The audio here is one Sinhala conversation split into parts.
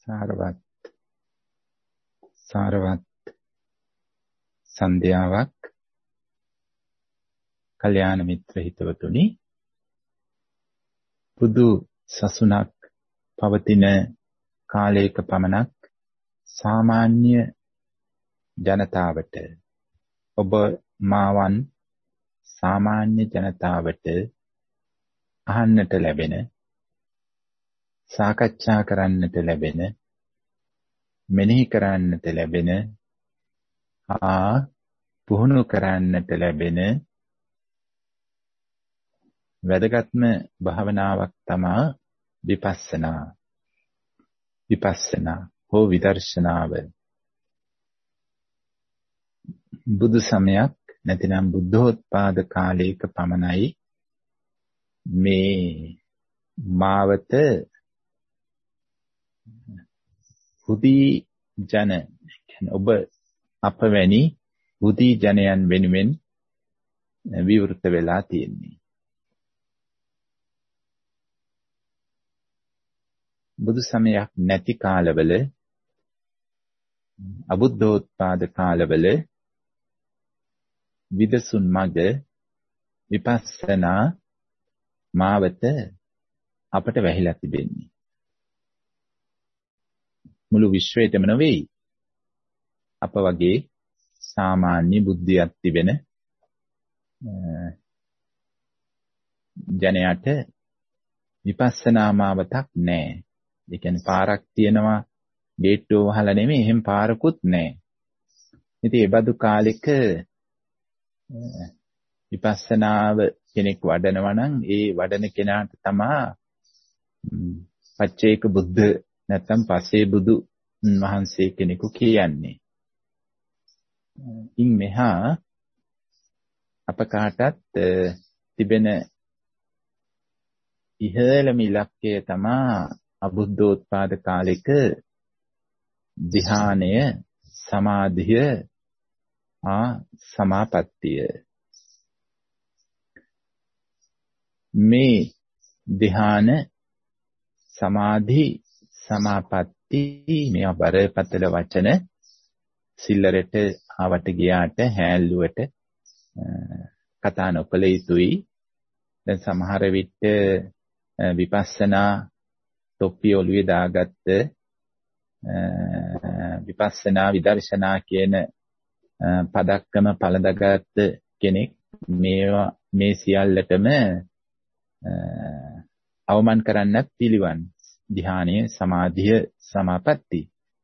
සාරවත් සන්ධ්‍යාවක් කල්යාණ මිත්‍ර හිතවතුනි, බුදු සසුනක් පවතින කාලයක පමණක් සාමාන්‍ය ජනතාවට, ඔබ මාවන් සාමාන්‍ය ජනතාවට අහන්නට ලැබෙන, සාකච්ඡා කරන්නට ලැබෙන, මෙනෙහි කරන්නට ලැබෙන, පුහුණු කරන්නට ලැබෙන වැදගත්ම භාවනාවක් තමයි විපස්සනා හෝ විදර්ශනාව. බුදු සමයක් නැතිනම් බුද්ධෝත්පාද කාලයක පමණයි මේ මාවත හුදී ජන, ඔබ අප වැනි හුදී ජනයන් වෙනුවෙන් විවෘත වෙලා තියෙන්නේ. බුදු සමයක් නැති කාලවල, අබුද්ධෝත්පාද කාලවල විදසුන් මඟ විපස්සනා මාවත අපට වැහිලා තිබෙන්නේ. මුළු විශ්වයටම නෙවෙයි, අප වගේ සාමාන්‍ය බුද්ධියක් තිබෙන ජනයාට විපස්සනා මාවතක් නැහැ. ඒ කියන්නේ පාරක් තියෙනවා, ගේට්ටුව වහලා නෙමෙයි, එහෙම පාරකුත් නැහැ. ඉතින් ඒ බඳු කාලෙක විපස්සනාව කෙනෙක් වඩනවා නම් ඒ වඩන කෙනාට තමයි පච්චේක බුද්ධ නැත්නම් පස්සේ බුදු වහන්සේ කෙනෙකු කියන්නේ. ඉන් මෙහා අප කාටත් තිබෙන ඉහළම ඉලක්කය තමයි අබුද්ධෝත්පාද කාලෙක ධ්‍යානය, සමාධිය, සමාපත්තිය. මේ ධ්‍යාන, සමාධි, සමාපatti මේවා බරපතල වචන. සිල්ලරට ආවට ගියාට හැල්ලුවට කතා නොකළ යුතුයි. දැන් සමහර විට විපස්සනා තොප්පිය ඔළුවේ දාගත්ත විපස්සනා විදර්ශනා කියන පදක්කම පළඳගත් කෙනෙක් මේ සියල්ලටම අවමන් කරන්නත් පිළිවන්. ධ්‍යානය, සමාධිය, සමාපatti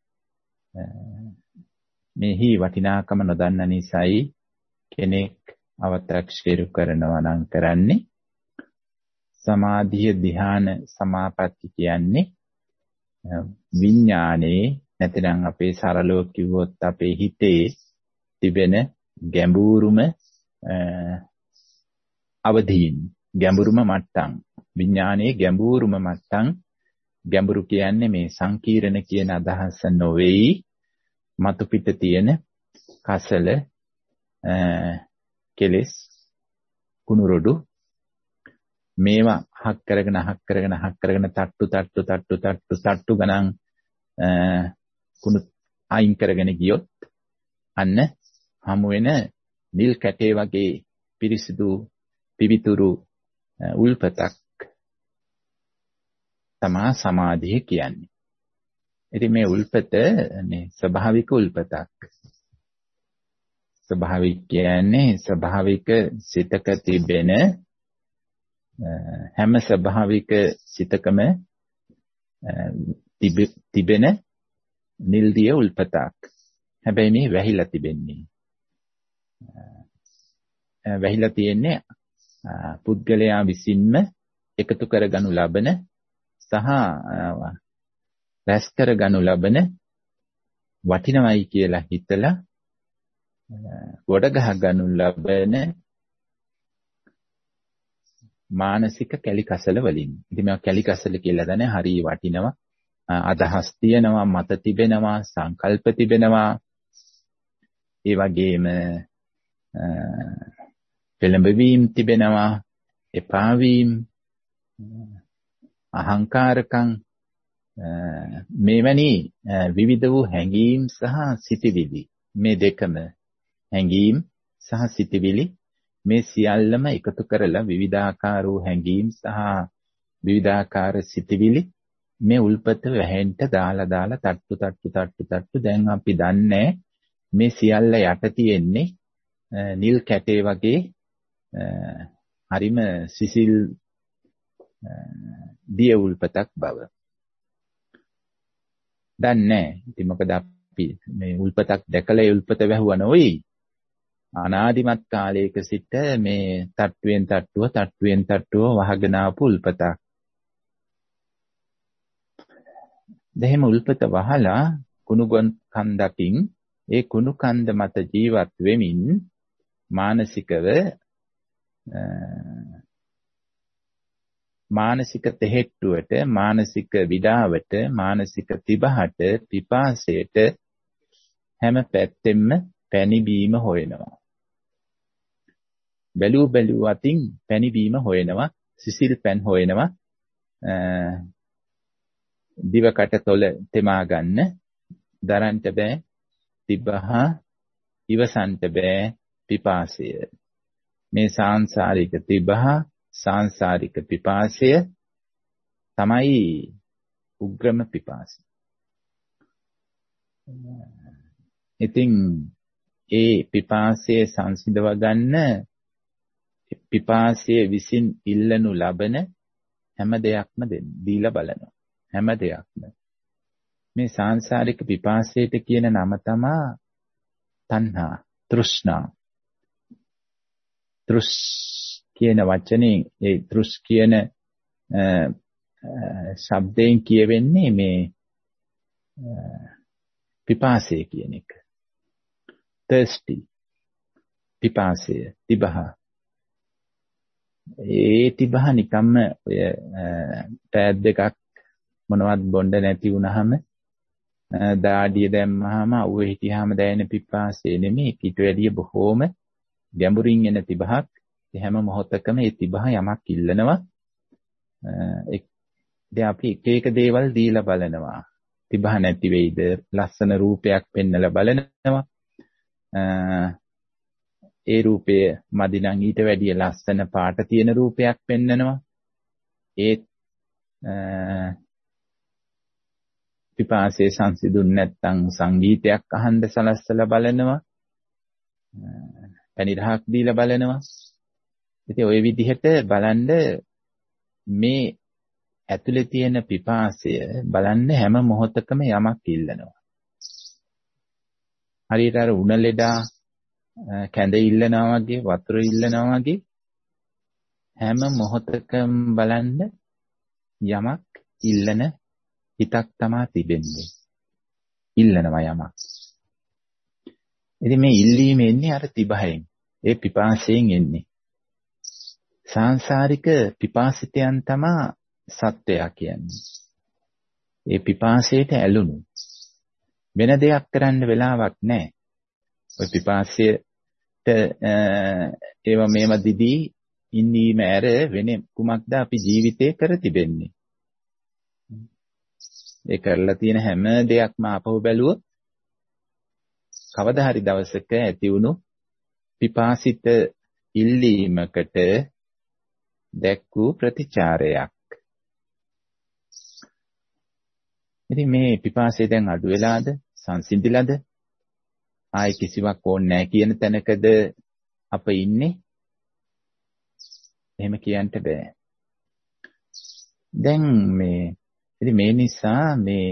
මෙහි වටිනාකම නොදන්න නිසායි කෙනෙක් අව탁ෂේරු කරනවා නම් කරන්නේ. සමාධිය, ධ්‍යාන, සමාපatti කියන්නේ විඥානයේ නැත්නම් අපේ සරලව කිව්වොත් අපේ හිතේ තිබෙන ගැඹුරුම අවදීන්, ගැඹුරුම මට්ටම්. විඥානයේ ගැඹුරුම මට්ටම්. ගැඹුරු කියන්නේ මේ සංකීර්ණ කියන අදහස නොවේයි. මතු පිට තියෙන කසල, කෙලෙස්, කුණුරොඩු මේවා හක් කරගෙන තට්ටු ගණන් කුණු අයින් කරගෙන ගියොත් අන්න හමු වෙන නිල් කැටේ වගේ පිරිසිදු පිවිතුරු උල්පතක් තමා සමාධිය කියන්නේ. ඉතින් මේ උල්පත මේ ස්වභාවික උල්පතක්. ස්වභාවික කියන්නේ ස්වභාවික සිතක තිබෙන හැම ස්වභාවික සිතකම තිබෙන නිල්දිය උල්පතක්. හැබැයි මේ වැහිලා තිබෙන්නේ. වැහිලා තියෙන්නේ පුද්ගලයා විසින්ම එකතු කරගනු ලබන සහ රැස් කරගනු ලබන වටිනවයි කියලා හිතලා ගොඩ ගහගනු ලබන මානසික කැලිකසල වලින්. ඉතින් මේවා කැලිකසල කියලා දන්නේ හරිය වටිනවා. අදහස් තියෙනවා, මත තිබෙනවා, සංකල්ප තිබෙනවා. ඒ වගේම පෙළඹවීම් තිබෙනවා, එපා වීම, අහංකාරකම්, මෙවැනි විවිධ වූ හැඟීම් සහ සිතිවිලි මේ දෙකම හැඟීම් සහ සිතිවිලි මේ සියල්ලම එකතු කරලා විවිධාකාර වූ හැඟීම් සහ විවිධාකාර සිතිවිලි මේ උල්පත වැහෙන්න දාලා තට්ටු දැන් අපි දන්නේ මේ සියල්ල යට තියෙන්නේ නිල් කැටේ වගේ හරිම සිසිල් දිය උල්පතක් බව. දන්නේ ඉතින් මොකද අපි මේ උල්පතක් දැකලා ඒ උල්පත වැහුවා නෙවෙයි. අනාදිමත් කාලයක සිට මේ තට්ටුවෙන් තට්ටුව වහගෙන ආපු උල්පතක්. දෙහිම උල්පත වහලා කුණු කන්දකින් ඒ කුණු කන්ද මත ජීවත් වෙමින් මානසිකව මානසික තෙහෙට්ටුවට මානසික විඩාවට මානසික තිබහට පිපාසයට හැම පැත්තෙම පැනිබීම හොයනවා. බැලූ අතින් පැනිබීම හොයනවා, සිසිල් පැන් හොයනවා. දිවකට තොල තෙමා ගන්න දරන්ට බෑ තිබහ, ඉවසන්ට බෑ පිපාසය. මේ සාංශාරික තිබහ, සාංශාරික පිපාසය තමයි උග්‍රම පිපාසය. ඉතින් ඒ පිපාසයේ සංසිඳව ගන්න පිපාසයේ විසින් ඉල්ලනු ලබන හැම දෙයක්ම දීලා බලනවා. හැම දෙයක්ම. මේ සාංශාරික පිපාසයට කියන නම තමයි තණ්හා, තෘෂ්ණා. තෘෂ් කියන වචනේ ඒ තෘෂ් කියන ශබ්දයෙන් කියවෙන්නේ මේ පිපාසය කියන එක. thirsty පිපාසය, තිබහ. ඒ තිබහ නිකම්ම ඔය පෑද් දෙකක් මොනවත් බොණ්ඩ නැති වුනහම දාඩිය දැම්මහම අවුවේ හිටියාම දැනෙන පිපාසය නෙමෙයි. ඊට වැඩිය බොහෝම ගැඹුරින් එන තිබහක්. හැම මොහොතකම ඒ තිබහ යමක් ඉල්ලනවා. දැන් අපි එක දේවල් දීලා බලනවා. තිබහ නැති වෙයිද? ලස්සන රූපයක් පෙන්නලා බලනවා. ඒ රූපය මදි නම් ඊට වැඩිය ලස්සන පාට තියෙන රූපයක් පෙන්නනවා. ඒ පිපාසයේ සංසිඳුන් නැත්නම් සංගීතයක් අහන්න සලස්සලා බලනවා. පැණි රහක් දීලා බලනවා. ඉතින් ওই විදිහට බලන්න මේ ඇතුලේ තියෙන පිපාසය බලන්න හැම මොහොතකම යමක් ඉල්ලනවා. හරියට අර උණ ලෙඩා කැඳ ඉල්ලනවා වගේ, වතුර ඉල්ලනවා වගේ හැම මොහොතකම බලන්න යමක් ඉල්ලන හිතක් තමයි තිබෙන්නේ. ඉල්ලනවා යමක්. ඉතින් මේ ඉල්ලීම එන්නේ අර තිබහෙන්, ඒ පිපාසයෙන් එන්නේ. සාංශාරික පිපාසිතයන් තමයි සත්වයා කියන්නේ. ඒ පිපාසයට ඇලුණු. වෙන දෙයක් කරන්න වෙලාවක් නැහැ. ඔය පිපාසයට ඒව මේව දිදී ඉන්නීම ඇර වෙන කුමක්ද අපි ජීවිතේ කර තිබෙන්නේ. ඒ කරලා තියෙන හැම දෙයක්ම ආපහු බැලුවොත් කවදා හරි දවසක ඇති වුණු පිපාසිත ඉල්ලීමකට දැක්වූ ප්‍රතිචාරයක්. ඉතින් මේ පිපාසය දැන් අඩු වෙලාද? සංසිඳිලාද? ආයි කිසිවක් ඕනේ නැහැ කියන තැනකද අප ඉන්නේ? එහෙම කියන්න බෑ. දැන් ඉතින් මේ නිසා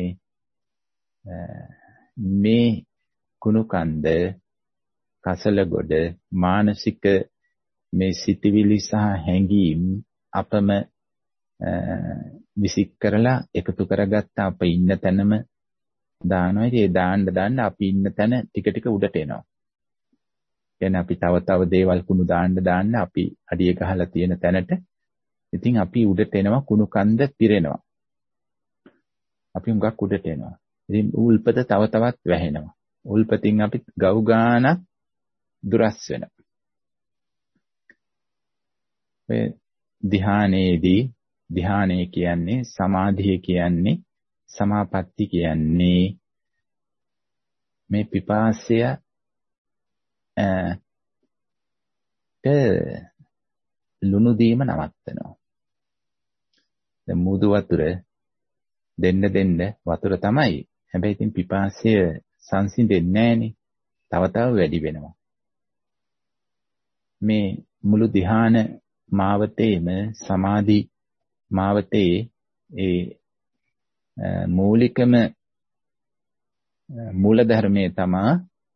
මේ කුණු කන්ද, කසල ගොඩ, මානසික මේ සිතිවිලි සහ හැඟීම් අපම විසික් කරලා එකතු කරගත්ත අප ඉන්න තැනම දානවා. ඒ දාන්න අපි ඉන්න තැන ටික ටික උඩට එනවා. කියන්නේ අපි තව දේවල් කුණු දාන්න අපි අඩිය ගහලා තියෙන තැනට ඉතින් අපි උඩට එනවා, කුණු කන්ද පිරෙනවා. අපි හුඟක් උඩට එනවා. ඉතින් උල්පත තව තවත් වැහෙනවා. උල්පතින් අපි ගව් ගානක් දුරස් වෙනවා. ධ්‍යානයේ කියන්නේ, සමාධිය කියන්නේ සමාපatti කියන්නේ මේ පිපාසය ලුණු දීම නවත්තනවා. දැන් මුදු වතුර දෙන්න වතුර තමයි. හැබැයි ඉතින් පිපාසය සංසිඳෙන්නේ නැහනේ. තව වැඩි වෙනවා. මේ මුළු ධ්‍යාන මාවතේම සමාධි මාවතේ ඒ මූලිකම මූල ධර්මයේ තමා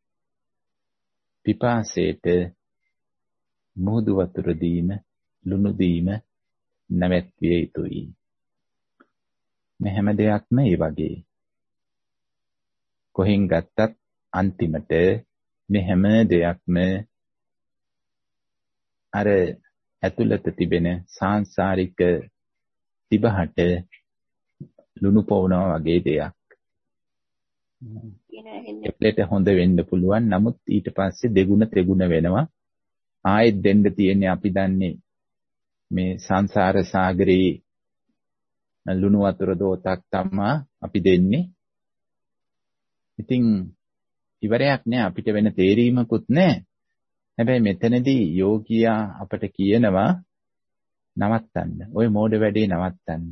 පිපාසයට මුහුදු වතුර දීම, ලුණු දීම නැවැත්විය යුතුයි. මේ හැම දෙයක්ම ඒ වගේ. කොහෙන් ගත්තත් අන්තිමට මේ හැම දෙයක්ම අර ඇතුළත තිබෙන සාංශාරික තිබහට ලුණු පොවනවා වගේ දෙයක්. එපලට හොඳ වෙන්න පුළුවන්. නමුත් ඊට පස්සේ දෙගුණ තෙගුණ වෙනවා. ආයෙත් දෙන්න තියෙන්නේ අපි දන්නේ මේ සංසාර සාගරේ ලුණු වතුර දෝතක් තමයි අපි දෙන්නේ. ඉතින් ඉවරයක් නෑ, අපිට වෙන තේරීමකුත් නෑ. හැබැයි මෙතනදී යෝගියා අපට කියනවා නවත්තන්න. ওই මෝඩ වැඩේ නවත්තන්න.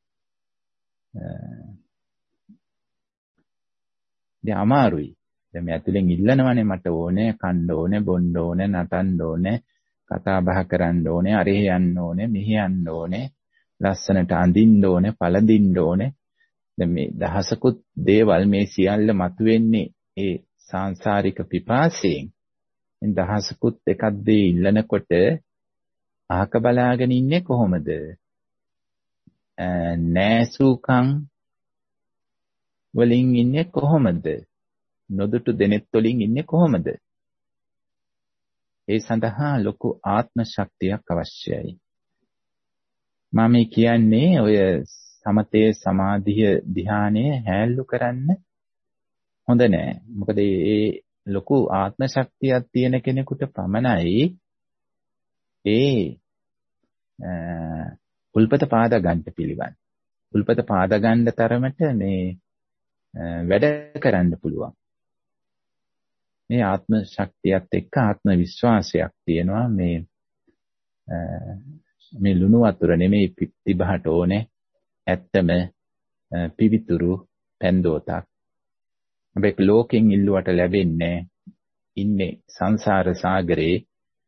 දැන් අමාරුයි. දැන් මේ ඇතුලෙන් ඉල්ලනවනේ මට ඕනේ, කන්න ඕනේ, බොන්න ඕනේ, නටන්න ඕනේ, කතා බහ කරන්න ඕනේ, අරහෙ යන්න ඕනේ, මෙහෙ යන්න ඕනේ, ලස්සනට අඳින්න ඕනේ, පළඳින්න ඕනේ. දැන් මේ දහසකුත් දේවල් මේ සියල්ල මතුවෙන්නේ ඒ සාංශාරික පිපාසයෙන්. මේ දහසකුත් එකක් දේ ඉල්ලනකොට අහක බලාගෙන ඉන්නේ කොහොමද? නෑසුකම් වලින් ඉන්නේ කොහොමද? නොදුටු දෙනෙත් වලින් ඉන්නේ කොහොමද? ඒ සඳහා ලොකු ආත්ම ශක්තියක් අවශ්‍යයි. මම කියන්නේ ඔය සමතේ සමාධිය ධ්‍යානය හැල්ලු කරන්න හොඳ නෑ. මොකද ඒ ලොකු ආත්ම ශක්තියක් තියෙන කෙනෙකුට පමණයි ඒ උල්පත පාද ගන්න පිළිවන්. උල්පත පාද ගන්න තරමට මේ වැඩ කරන්න පුළුවන්. මේ ආත්ම ශක්තියත් එක්ක ආත්ම විශ්වාසයක් තියෙනවා. මේ ලුණු වතුර නෙමෙයි තිබහට ඕනේ. ඇත්තම පිවිතුරු පැන්දෝතක්. හැබැයි ලෝකෙන් ඉල්ලුවට ලැබෙන්නේ ඉන්නේ සංසාර සාගරේ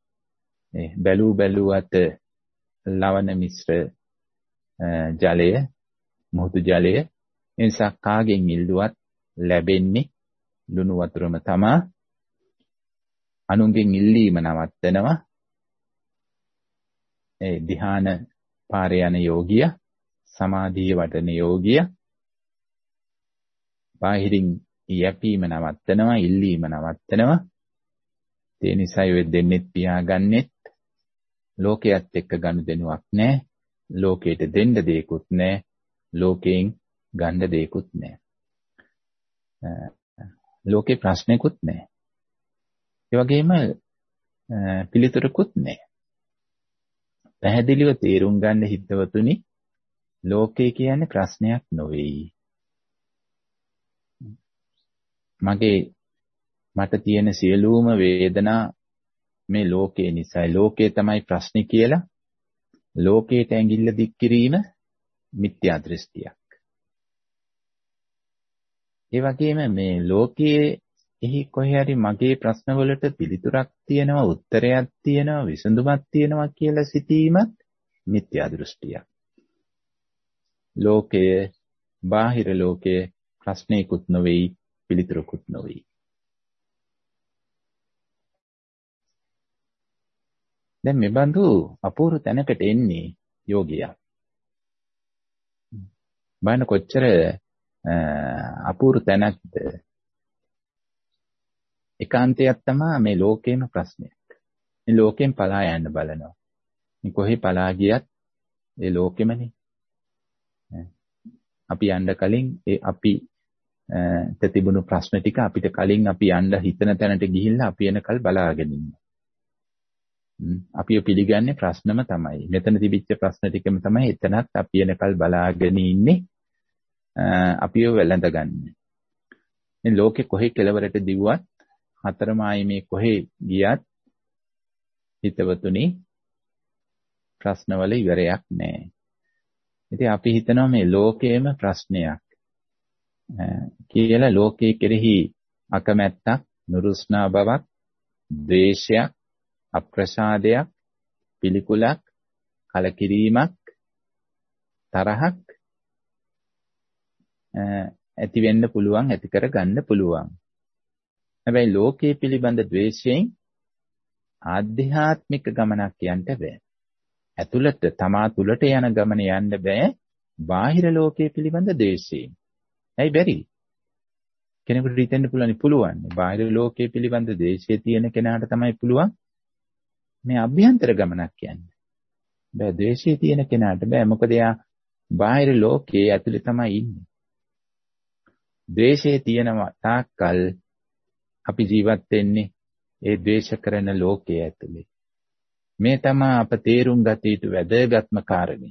බැලුවට ලවණ මිශ්‍ර ජලය, මුහුදු ජලය. ඒ නිසා කාගෙන් ඉල්ලුවත් ලැබෙන්නේ ලුණු වතුරම තමයි. අනුන්ගෙන් ඉල්ලීම නවත්තනවා. ඒ ධ්‍යාන පාරේ යන යෝගිය, සමාධිය වඩන යෝගිය බාහිරින් යැපීම නවත්තනවා, ඉල්ලීම නවත්තනවා. ඒ නිසා ඔය දෙන්නෙත් පියාගන්නෙත් ලෝකයේත් එක්ක ගනුදෙනුවක් නැහැ. ලෝකයට දෙන්න දෙයක්වත් නැහැ. ලෝකයෙන් ගන්න දෙයක්වත් නැහැ. ලෝකේ ප්‍රශ්නයක්වත් නැහැ. ඒ වගේම පිළිතුරකුත් නැහැ. පැහැදිලිව තේරුම් ගන්න හිතවතුනි, ලෝකේ කියන්නේ ප්‍රශ්නයක් නොවේයි. මට තියෙන සියලුම වේදනා මේ ලෝකේ නිසායි. ලෝකේ තමයි ප්‍රශ්නේ කියලා ලෝකයට ඇඟිල්ල දික් කිරීම මිත්‍යා දෘෂ්ටියක්. ඒ වගේම මේ ලෝකයේ එහි කොහේ හරි මගේ ප්‍රශ්නවලට පිළිතුරක් තියෙනවා, උත්තරයක් තියෙනවා, විසඳුමක් තියෙනවා කියලා සිතීමත් මිත්‍යා දෘෂ්ටියක්. ලෝකයේ බාහිර ලෝකයේ ප්‍රශ්නයකුත් නොවේයි, පිළිතුරකුත් නොවේයි. දැන් මේ බඳු අපූර්ව තැනකට එන්නේ යෝගියා. බලන්න කොච්චර අපූර්ව තැනක්ද. ඒකාන්තයක් තමයි මේ ලෝකේම ප්‍රශ්නයක්. මේ ලෝකෙන් පලා යන්න බලනවා. මේ කොහේ පලා ගියත් ඒ ලෝකෙමනේ. අපි යන්න කලින් ඒ අපි තිබුණු ප්‍රශ්න ටික අපිට කලින් අපි යන්න හිතන තැනට ගිහිල්ලා අපි එනකල් බලාගෙන ඉන්නවා. අපි පිළිගන්නේ ප්‍රශ්නම තමයි. මෙතන තිබිච්ච ප්‍රශ්න ටිකම තමයි එතනත් අපි එනකල් බලාගෙන ඉන්නේ. අපිව වැළඳගන්න. මේ ලෝකේ කොහේ කෙලවරට දිව්වත් හතරමයි මේ කොහේ ගියත් හිතවතුනි ප්‍රශ්නවල ඉවරයක් නැහැ. ඉතින් අපි හිතනවා මේ ලෝකයේම ප්‍රශ්නයක් කියලා. ලෝකයේ කෙරෙහි අකමැත්තක්, නුරුස්නා බවක්, ද්වේෂයක්, අප්‍රසාදයක්, පිළිකුලක්, කලකිරීමක්, තරහක් ඇති වෙන්න පුළුවන්, ඇති කර ගන්න පුළුවන්. හැබැයි ලෝකයේ පිළිබඳ ද්වේෂයෙන් ආධ්‍යාත්මික ගමනක් යන්න බෑ. ඇතුළත තමා තුළට යන ගමන යන්න බෑ බාහිර ලෝකයේ පිළිබඳ ද්වේෂයෙන්. ඇයි බැරි? කෙනෙකුට හිතෙන්න පුළුවන්. බාහිර ලෝකයේ පිළිබඳ ද්වේෂය තියෙන කෙනාට තමයි පුළුවන් මේ අභ්‍යන්තර ගමනක් යන්න. බෑ ද්වේෂය තියෙන කෙනාට බෑ. මොකද එයා බාහිර ලෝකයේ ඇතුලේ තමයි ඉන්නේ. ද්වේෂය තියෙන තාක්කල් අපි ජීවත් වෙන්නේ ඒ ද්වේෂ කරන ලෝකයේ ඇතුලේ. මේ තමයි අප තේරුම් ගත යුතු වැදගත්ම කාරණේ.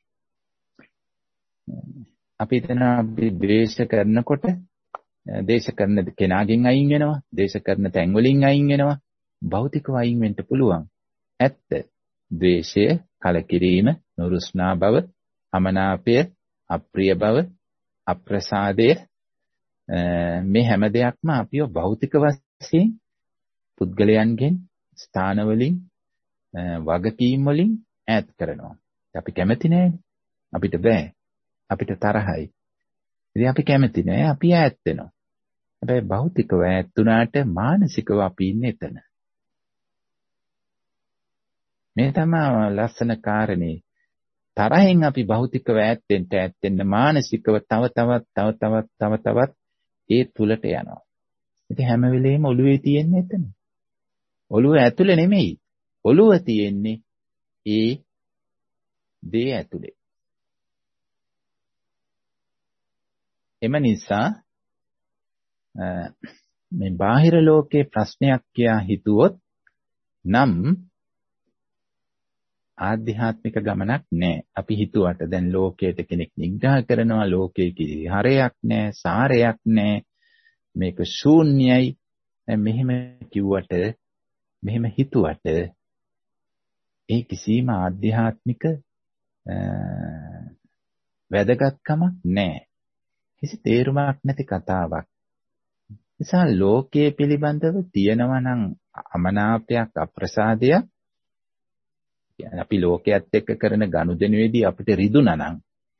අපි අපි ද්වේෂ කරනකොට දේශ කරන කෙනාගෙන් අයින් වෙනවා, දේශ කරන තැන් වලින් අයින් වෙනවා, භෞතිකව අයින් වෙන්න පුළුවන්. ඇත්ත. ද්වේෂය, කලකිරීම, නුරුස්නා බව, අමනාපය, අප්‍රිය බව, අප්‍රසාදය මේ හැම දෙයක්ම අපිව භෞතික වශයෙන් පුද්ගලයන්ගෙන්, ස්ථාන වලින්, වගකීම් වලින් ඈත් කරනවා. අපි කැමති නෑනේ. අපිට බෑ. අපිට තරහයි. ඉතින් අපි කැමති නෑ. අපි ඈත් වෙනවා. හැබැයි භෞතිකව ඈත් වුණාට මානසිකව අපි ඉන්නේ එතන. මේ තමයි ලස්සන කාරණේ. තරහෙන් අපි භෞතිකව ඈත් වෙන්න මානසිකව තව ඒ තුලට යනවා. ඉතින් හැම වෙලෙම ඔළුවේ තියෙන්නේ එතන. ඔළුව ඇතුලේ නෙමෙයි. ඔළුව තියෙන්නේ ඒ දේ ඇතුලේ. එම නිසා මේ බාහිර ලෝකේ ප්‍රශ්නයක් කියා හිතුවොත් නම් ආධ්‍යාත්මික ගමනක් නැහැ. අපි හිතුවට දැන් ලෝකයට කෙනෙක් නිග්‍රහ කරනවා, ලෝකයේ කිසි හරයක් නැහැ, සාරයක් නැහැ, මේක ශූන්‍යයි. මෙහෙම කිව්වට, මෙහෙම හිතුවට ඒ කිසිම ආධ්‍යාත්මික වැදගත්කමක් නැහැ. කිසි තේරුමක් නැති කතාවක්. නිසා ලෝකයේ පිළිබඳව තියෙනවා නම් අමනාපයක්, අප්‍රසාදයක්, අපි ලෝකයේත් එක්ක කරන ගනුදෙනුවේදී අපිට රිදුනා නම්,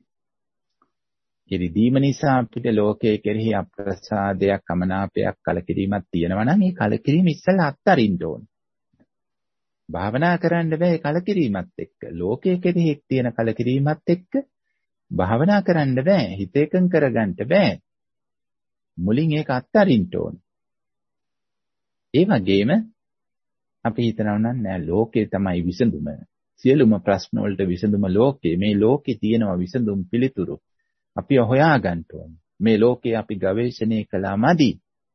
ඒ රිදීම නිසා අපිට ලෝකයේ කෙරෙහි අප්‍රසාදයක්, අමනාපයක්, කලකිරීමක් තියෙනවා නම්, මේ කලකිරීම ඉස්සෙල්ලා අත්හරින්න ඕන. භාවනා කරන්න බෑ කලකිරීමත් එක්ක. ලෝකයේ කෙරෙහි තියෙන කලකිරීමත් එක්ක භාවනා කරන්න බෑ. හිත එකඟ කරගන්න බෑ. මුලින් ඒක අත්හරින්න ඕන. ඒ වගේම අපි හිතනවා නම් නෑ ලෝකේ තමයි විසඳුම. සියලුම ප්‍රශ්න වලට විසඳුම ලෝකේ. මේ ලෝකේ තියෙනවා විසඳුම් පිළිතුරු. අපි හොයා ගන්න ඕන. මේ ලෝකේ අපි ගවේෂණය කළා මදි.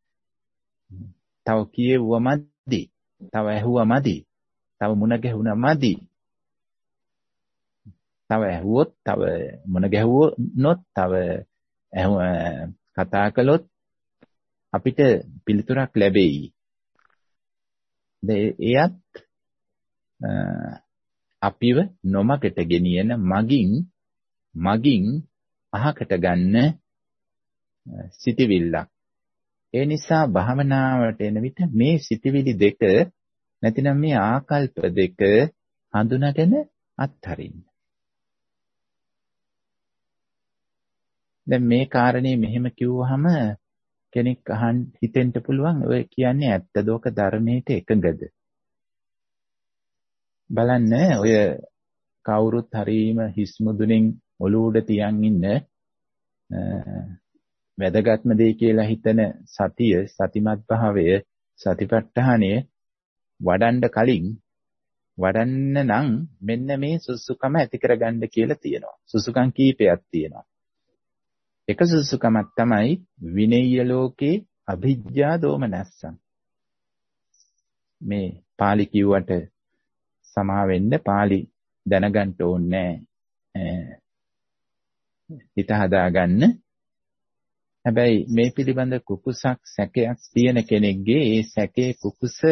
තව කියෙව්වා මදි. තව ඇහුවා මදි. තව මුණ ගැහුණා මදි. තව ඇහුවොත්, තව මුණ ගැහුවොත්, තව කතා කළොත් අපිට පිළිතුරක් ලැබෙයි. එයත් අපිව නොමකට ගෙනියන මගින් අහකට ගන්න සිටිවිල්ලක්. ඒ නිසා භාවනාවට එන විට මේ සිටිවිලි දෙක නැතිනම් මේ ආකල්ප දෙක හඳුනාගෙන අත්හරින්න. දැන් මේ කාරණේ මෙහෙම කිව්වහම කෙනෙක් අහන් හිතෙන්න පුළුවන් ඔය කියන්නේ ඇත්තද? ඔක ධර්මයට එකඟද? බලන්න ඔය කවුරුත් හරීම හිස් මුදුනින් ඔලුව උඩ තියන් ඉන්න වැදගත්ම දේ කියලා හිතන සතිය, සතිමත් භාවය, සතිපට්ඨානය වඩන්න කලින් වඩන්න නම් මෙන්න මේ සුසුකම ඇති කරගන්න කියලා තියෙනවා. සුසුකම් කීපයක් තියෙනවා. එක සුසුකමක් තමයි විනය්‍ය ලෝකේ අභිජ්ජා දෝමනස්සං. මේ පාලි කිව්වට සමා වෙන්න පාලි දැනගන්න ඕනේ. හිත හදාගන්න හැබැයි මේ පිළිබඳ කුකුසක් සැකයක් තියෙන කෙනෙක්ගේ ඒ සැකේ කුකුසට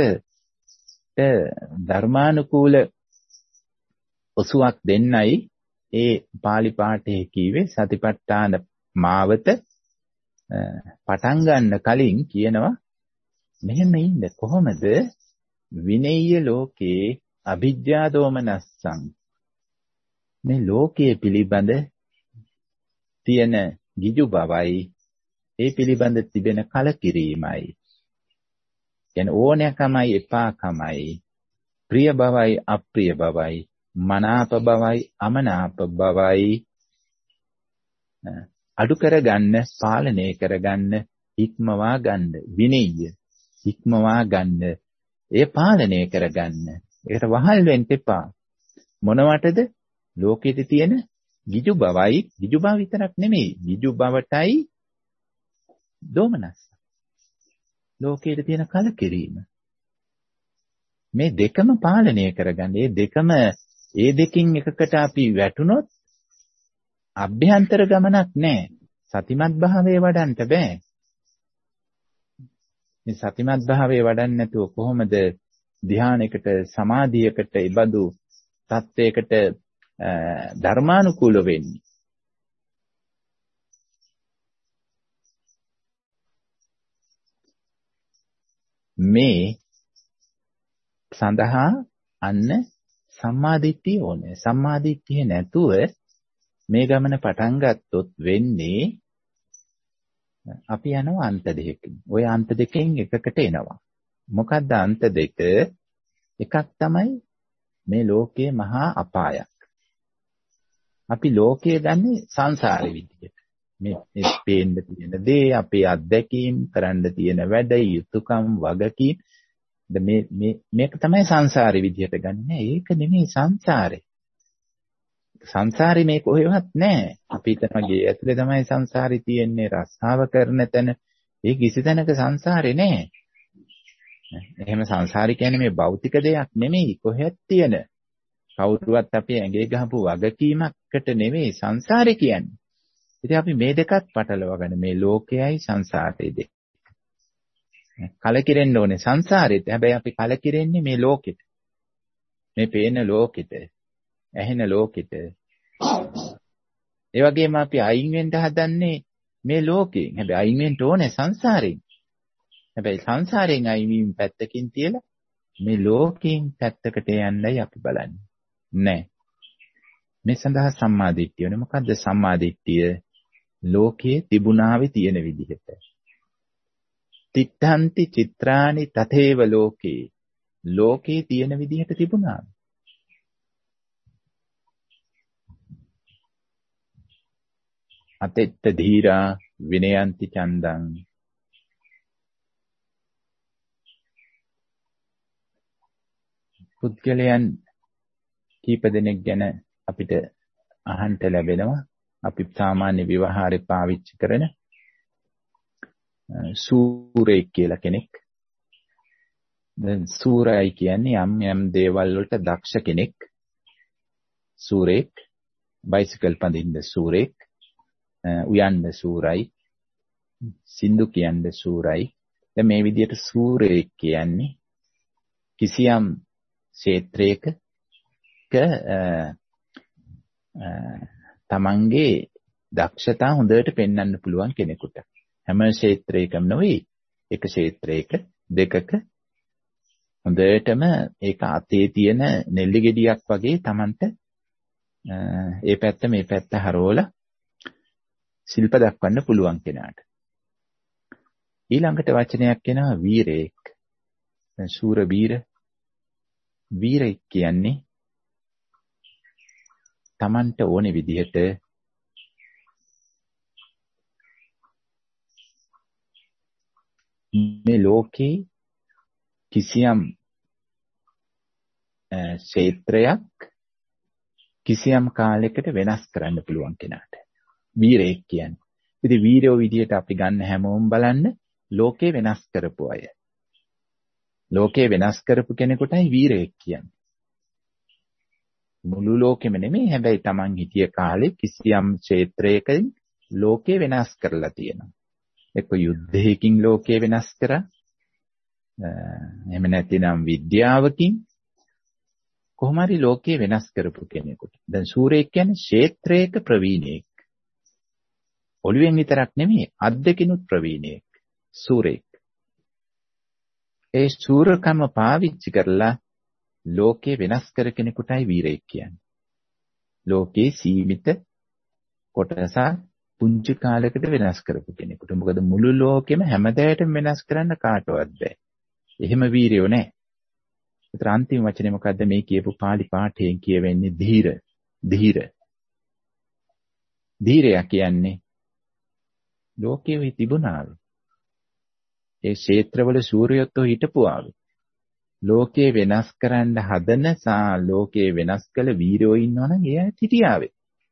ධර්මානුකූල ඔසුවක් දෙන්නයි ඒ පාලි පාඨයේ කීවේ සතිපට්ඨාන මාවත පටන් ගන්න කලින් කියනවා මෙහෙම ඉන්න කොහොමද විනේය ලෝකේ අවිජ්ජා දෝමනස්සං මේ ලෝකයේ පිළිබඳ තියෙන ගිජු බවයි ඒ පිළිබඳ තිබෙන කලකිරීමයි කියන ඕනෑකමයි එපාකමයි ප්‍රිය බවයි අප්‍රිය බවයි මනාප බවයි අමනාප බවයි අඩු කරගන්න පාලනය කරගන්න ඉක්මවා ගන්න විනීය ඉක්මවා ගන්න ඒ පාලනය කරගන්න ඒකට වහල් වෙන්න එපා මොනවටද ලෝකෙට තියෙන ගිජු බවයි ගිජු බව විතරක් නෙමෙයි ගිජු බවටයි දෝමනස්ස ලෝකෙට තියෙන කලකිරීම මේ දෙකම පාලනය කරගන්න ඒ දෙකින් එකකට අපි වැටුනොත් අභ්‍යන්තර ගමනක් නැහැ. සතිමත් භාවයේ වඩන්න බෑ. මේ සතිමත් භාවයේ වඩන්න නැතුව කොහොමද ධ්‍යානයකට සමාධියකට ඉබඳු තත්වයකට ධර්මානුකූල වෙන්නේ? මේ සඳහා අන්න සම්මාදිට්ඨිය ඕනේ. සම්මාදිට්ඨිය නැතුව මේ ගමන පටන් ගත්තොත් වෙන්නේ අපි යනවා අන්ත දෙකකින්. ওই අන්ත දෙකෙන් එකකට එනවා. මොකක්ද අන්ත දෙක? එකක් තමයි මේ ලෝකයේ මහා අපායක්. අපි ලෝකයේ දන්නේ සංසාරේ විදියට. මේ පේන්න තියෙන දේ, අපේ අත්දැකීම්, කරන්න තියෙන වැඩ, යුතුයකම්, වගකීම් මේක තමයි සංසාරේ විදියට ගන්න. ඒක නෙමෙයි සංසාරේ. සංසාරේ මේක කොහෙවත් නැහැ. අපි හිතනවා ගේ ඇතුලේ තමයි සංසාරේ තියෙන්නේ, රස්සාව කරන තැන. ඒ කිසි තැනක සංසාරේ නැහැ. එහෙම සංසාරي කියන්නේ මේ භෞතික දෙයක් නෙමෙයි කොහෙත් තියෙන. කවුරුවත් අපේ ඇඟේ ගහපු වගකීමකට නෙමෙයි සංසාරේ කියන්නේ. ඉතින් අපි මේ දෙකත් පටලවාගෙන මේ ලෝකයයි සංසාරේ දෙක. කලකිරෙන්න ඕනේ සංසාරෙත්. හැබැයි අපි කලකිරෙන්නේ මේ ලෝකෙට. මේ පේන ලෝකෙට. ඇහෙන ලෝකෙට. ඒ වගේම අපි අයින් වෙන්න හදන්නේ මේ ලෝකයෙන්. හැබැයි අයින් වෙන්න ඕනේ සංසාරයෙන්. හැබැයි සංසාරයෙන් අයින් වීම පැත්තකින් තියලා මේ ලෝකයෙන් පැත්තකට යන්නයි අපි බලන්නේ. නෑ. මේ සඳහා සම්මාදිට්ඨිය වෙන මොකද්ද සම්මාදිට්ඨිය? ලෝකයේ තිබුණාවේ තියෙන විදිහට. තිත්තන්ති චිත්‍රානි තතේව ලෝකේ. ලෝකේ තියෙන විදිහට තිබුණා. අතෙත්ත ධීරා විනයන්ති චන්දං. පුද්ගලයන් කීප දෙනෙක් ගැන අපිට අහන්න ලැබෙනවා. අපි සාමාන්‍ය විවහාරේ පාවිච්චි කරන සූරෙක් කියලා කෙනෙක්. දැන් සූරයි කියන්නේ යම් දේවල් වලට දක්ෂ කෙනෙක්. සූරෙක් බයිසිකල් පදින්න සූරෙක්, උයන්න සූරයි, සින්දු කියන්න සූරයි. දැන් මේ විදිහට සූරෙක් කියන්නේ කිසියම් ක්ෂේත්‍රයක තමන්ගේ දක්ෂතා හොඳට පෙන්වන්න පුළුවන් කෙනෙකුට. හැම ක්ෂේත්‍රයකම නෙවෙයි, එක ක්ෂේත්‍රයක දෙකක හොඳටම ඒක අතේ තියෙන නෙල්ලි ගෙඩියක් වගේ තමන්ට ඒ පැත්ත මේ පැත්ත හරවලා ශිල්ප දක්වන්න පුළුවන් කෙනාට. ඊළඟට වචනයක් එනවා වීරයෙක්. දැන් ශූර වීරයෙක් කියන්නේ තමන්ට ඕනේ විදිහට මේ ලෝකේ කිසියම් ක්ෂේත්‍රයක් කිසියම් කාලයකට වෙනස් කරන්න පුළුවන් කෙනාට වීරයෙක් කියන්නේ. ඉතින් වීරයෝ විදිහට අපි ගන්න හැමෝම බලන්න ලෝකේ වෙනස් කරපු අය. ලෝකේ වෙනස් කරපු කෙනෙකුටයි වීරයෙක් කියන්නේ. මුළු ලෝකෙම නෙමෙයි, හැබැයි Taman හිටිය කාලේ කිසියම් ක්ෂේත්‍රයකින් ලෝකේ වෙනස් කරලා තියෙනවා. එක්ක යුද්ධයකින් ලෝකය වෙනස් කරා. එහෙම නැතිනම් විද්‍යාවකින් කොහොම හරි ලෝකය වෙනස් කරපු කෙනෙකුට. දැන් සූර්යයෙක් කියන්නේ ක්ෂේත්‍රයක ප්‍රවීණයෙක්. ඔළුවෙන් විතරක් නෙමෙයි අද්දකිනුත් ප්‍රවීණයෙක්. සූර්යෙක්. ඒ සූරකම පාවිච්චි කරලා ලෝකය වෙනස් කර කෙනෙකුටයි වීරයෙක් කියන්නේ. ලෝකේ සීමිත කොටසක් පුංචි කාලයකට වෙනස් කරපු කෙනෙකුට. මොකද මුළු ලෝකෙම හැමදේටම වෙනස් කරන්න කාටවත් බෑ. එහෙම වීරයෝ නැහැ. ඒතර අන්තිම වචනේ මොකද්ද මේ කියපු පාලි පාඨයෙන් කියවෙන්නේ ධීර. ධීර. ධීරයා කියන්නේ ලෝකයේ තිබුණාවේ. ඒ ක්ෂේත්‍රවල සූර්යයත්ෝ හිටපු ආවේ. ලෝකේ වෙනස් කරන්න හදන ලෝකේ වෙනස් කළ වීරයෝ ඉන්නවනම් ඒ අය හිටියාවේ.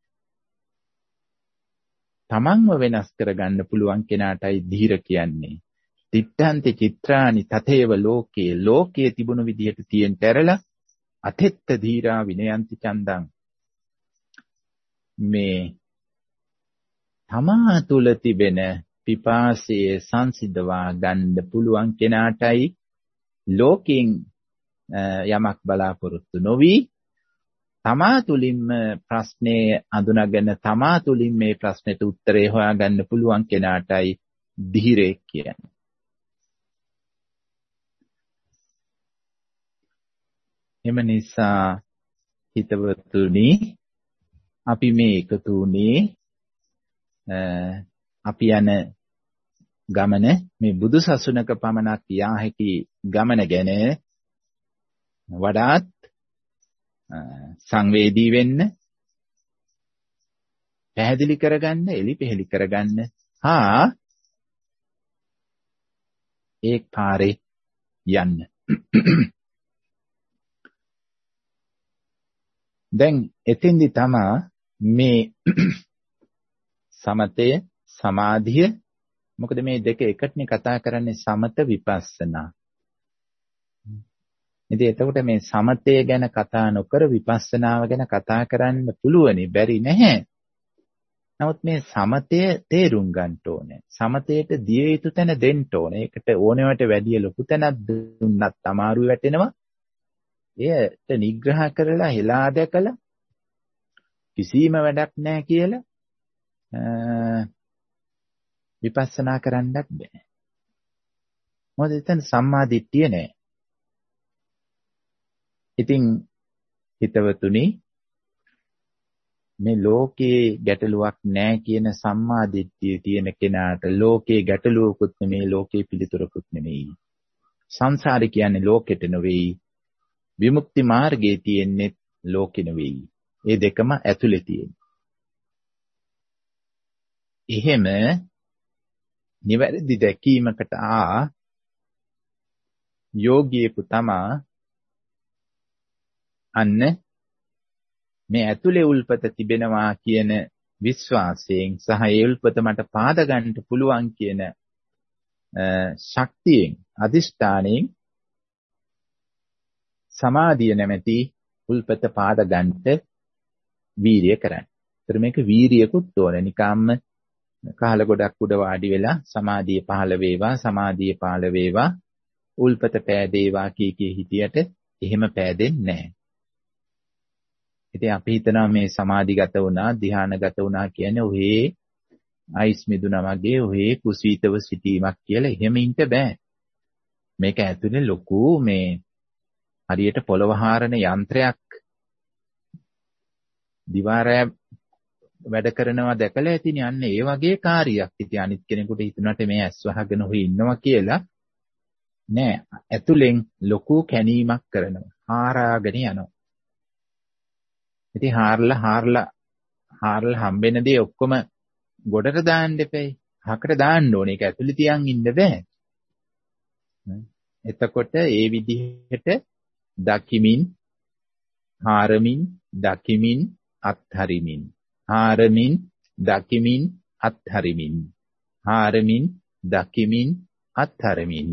තමන්ව වෙනස් කරගන්න පුළුවන් කෙනාටයි ධීර කියන්නේ. තිත්තන්ති චිත්‍රානි තතේව ලෝකයේ තිබුණු විදිහට තියෙන තරලා අතෙත්ත ධීරා විනයන්ති චන්දං. මේ තමා තුල තිබෙන පිපාසයේ සංසිඳවා ගන්න පුළුවන් කෙනාටයි ලෝකෙන් යමක් බලාපොරොත්තු නොවි තමා තුලින්ම ප්‍රශ්නේ අඳුනගෙන තමා තුලින් මේ ප්‍රශ්නෙට උත්තරේ හොයාගන්න පුළුවන් කෙනාටයි ධීරයෙක් කියන්නේ. එම නිසා හිතවතුනි අපි මේ එකතු වුණේ අපි යන ගමන මේ බුදු සසුනක පමණක් යා හැකි ගමන ගැන වඩාත් සංවේදී වෙන්න, පැහැදිලි කරගන්න, එලිපෙහෙලි කරගන්න හා ඒ පාරේ යන්න. දැන් එතෙන්දි තමා මේ සමතය සමාධිය මොකද මේ දෙක එකටනේ කතා කරන්නේ සමත විපස්සනා. ඉතින් එතකොට මේ සමතය ගැන කතා නොකර විපස්සනාව ගැන කතා කරන්න පුළුවනි බැරි නැහැ. නමුත් මේ සමතය තේරුම් ගන්න ඕනේ. සමතයට දිය යුතු තැන දෙන්න ඕනේ. ඒකට ඕනෙවට වැඩිය ලොකු තැනක් දුන්නත් අමාරු වැටෙනවා. එයට නිග්‍රහ කරලා හෙලා දැකලා කිසිම වැඩක් නැහැ කියලා විපස්සනා කරන්නත් බෑ. මොකද එතන සම්මා දිට්ඨිය නැහැ. ඉතින් හිතවතුනි මේ ලෝකේ ගැටලුවක් නැහැ කියන සම්මා දිට්ඨිය තියෙන කෙනාට ලෝකේ ගැටලුවකුත් නෙමෙයි ලෝකේ පිළිතුරකුත් නෙමෙයි. සංසාරේ කියන්නේ ලෝකෙට නෙවෙයි. විමුක්ති මාර්ගයේ තියෙන්නේ ලෝකෙ නෙවෙයි. ඒ දෙකම ඇතුලේ තියෙන්නේ. එහෙම නිවැරදි දැකීමකට යෝගියෙකු තමා අන්න මේ ඇතුලේ උල්පත තිබෙනවා කියන විශ්වාසයෙන් සහ ඒ උල්පත මට පාද ගන්න පුළුවන් කියන ශක්තියෙන් අදිෂ්ඨානයෙන් සමාධිය නැමැති උල්පත පාද ගන්නට වීරිය කරන්න. ඒතර මේක වීරියකුත් ඕන. නිකම්ම කහල ගොඩක් උඩ වාඩි වෙලා සමාධිය පහළ වේවා උල්පත පෑදේවා කී හිටියට එහෙම පෑදෙන්නේ නැහැ. ඉතින් අපි හිතනවා මේ සමාධිගත වුණා ධ්‍යානගත වුණා කියන්නේ ඔහේ අයිස් මිදුණා වගේ ඔහේ කුසීතව සිටීමක් කියලා. එහෙම ඉන්න බෑ. මේක ඇතුලේ ලොකු මේ හරියට පොළව හාරන යන්ත්‍රයක් දිවාරය වැඩ කරනවා දැකලා ඇතිනේ. අන්න ඒ වගේ කාර්යයක්. ඉතින් අනිත් කෙනෙකුට හිතුණාට මේ ඇස් වහගෙන ඔහි ඉන්නවා කියලා නෑ. ඇතුලෙන් ලොකු කැණීමක් කරනවා. හාරාගෙන යනවා. ඉතින් හාරලා හම්බෙන දේ ඔක්කොම ගොඩට දාන්න එපේ. හකට දාන්න ඕනේ. ඒක ඇතුලේ තියන් ඉන්න බෑ. එතකොට ඒ විදිහට දකිමින් හාරමින් දකිමින් අත්හරිමින් හාරමින් දකිමින් අත්හරිමින් හාරමින් දකිමින් අත්හරිමින්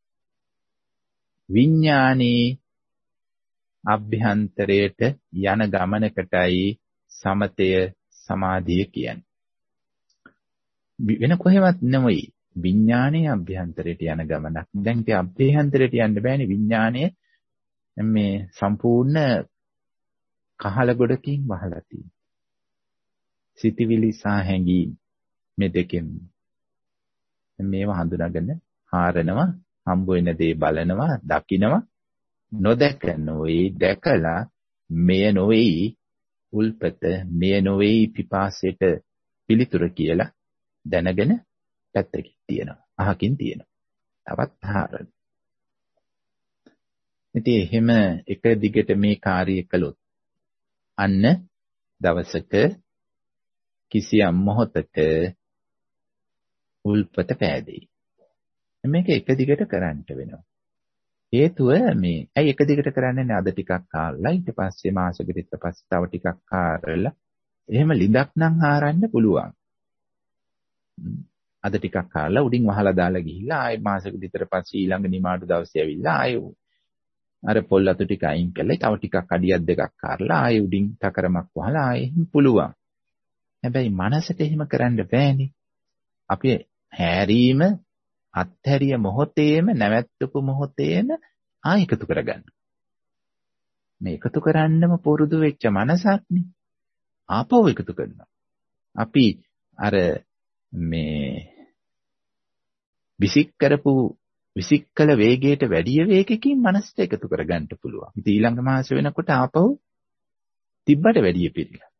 විඥානී අභ්‍යන්තරයට යන ගමනකටයි සමතය සමාධිය කියන්නේ. වෙන කොහෙවත් නෙමෙයි. විඥානයේ අභ්‍යන්තරයට යන ගමනක්. දැන් ඉතින් අභ්‍යන්තරයට යන්න බෑනේ විඥානය මේ සම්පූර්ණ කහල ගොඩකින් වහලා තියෙනවා. සිතවිලි සහ හැඟීම් මේ දෙකෙන් මේවා හඳුනාගෙන හාරනවා, හම්බ වෙන දේ බලනවා, දකිනවා, නොදැක නොවේ දැකලා මෙය නොවේයි උල්පත, මෙය නොවේයි පිපාසයට පිළිතුර කියලා දැනගෙන පැත්තකින් තියෙනවා. අහකින් තියෙනවා. තවත් හාරන. ඉතින් එහෙම එක දිගට මේ කාර්යය කළොත් අන්න දවසක කිසියම් මොහොතක උල්පත පෑදෙයි. මේක එක දිගට කරන්න වෙනවා. හේතුව මේ ඇයි එක දිගට කරන්නේ අද ටිකක් කාලා ඊට පස්සේ මාසෙකට පස්සේ තව ටිකක් කාරලා එහෙම ලිඳක් නම් හාරන්න පුළුවන්. අද ටිකක් කාලා උඩින් වහලා දාලා ගිහිල්ලා ආයෙ මාසෙකට විතර පස්සේ ඊළඟ නිමාඩු දවසේ ඇවිල්ලා ආයෙ අර පොල් අතු ටික අයින් කරලා තව ටිකක් අඩියක් දෙකක් කාරලා ආයෙ උඩින් තකරමක් වහලා ආයෙ පුළුවන්. හැබැයි මනසට එහෙම කරන්න බෑනේ. අපි හැරීම අත්හැරිය මොහොතේම නැවැත්තුපු මොහොතේම එකතු කරගන්න. මේ එකතු කරන්නම පුරුදු වෙච්ච මනසක්නේ. ආපහු එකතු කරනවා. අපි අර මේ විසිකල වේගයට වැඩි වේගකින් මනසට එකතු කරගන්න පුළුවන්. ඉතින් ඊළඟ මාසෙ වෙනකොට ආපහු තිබ්බට වැඩි පිළිලා.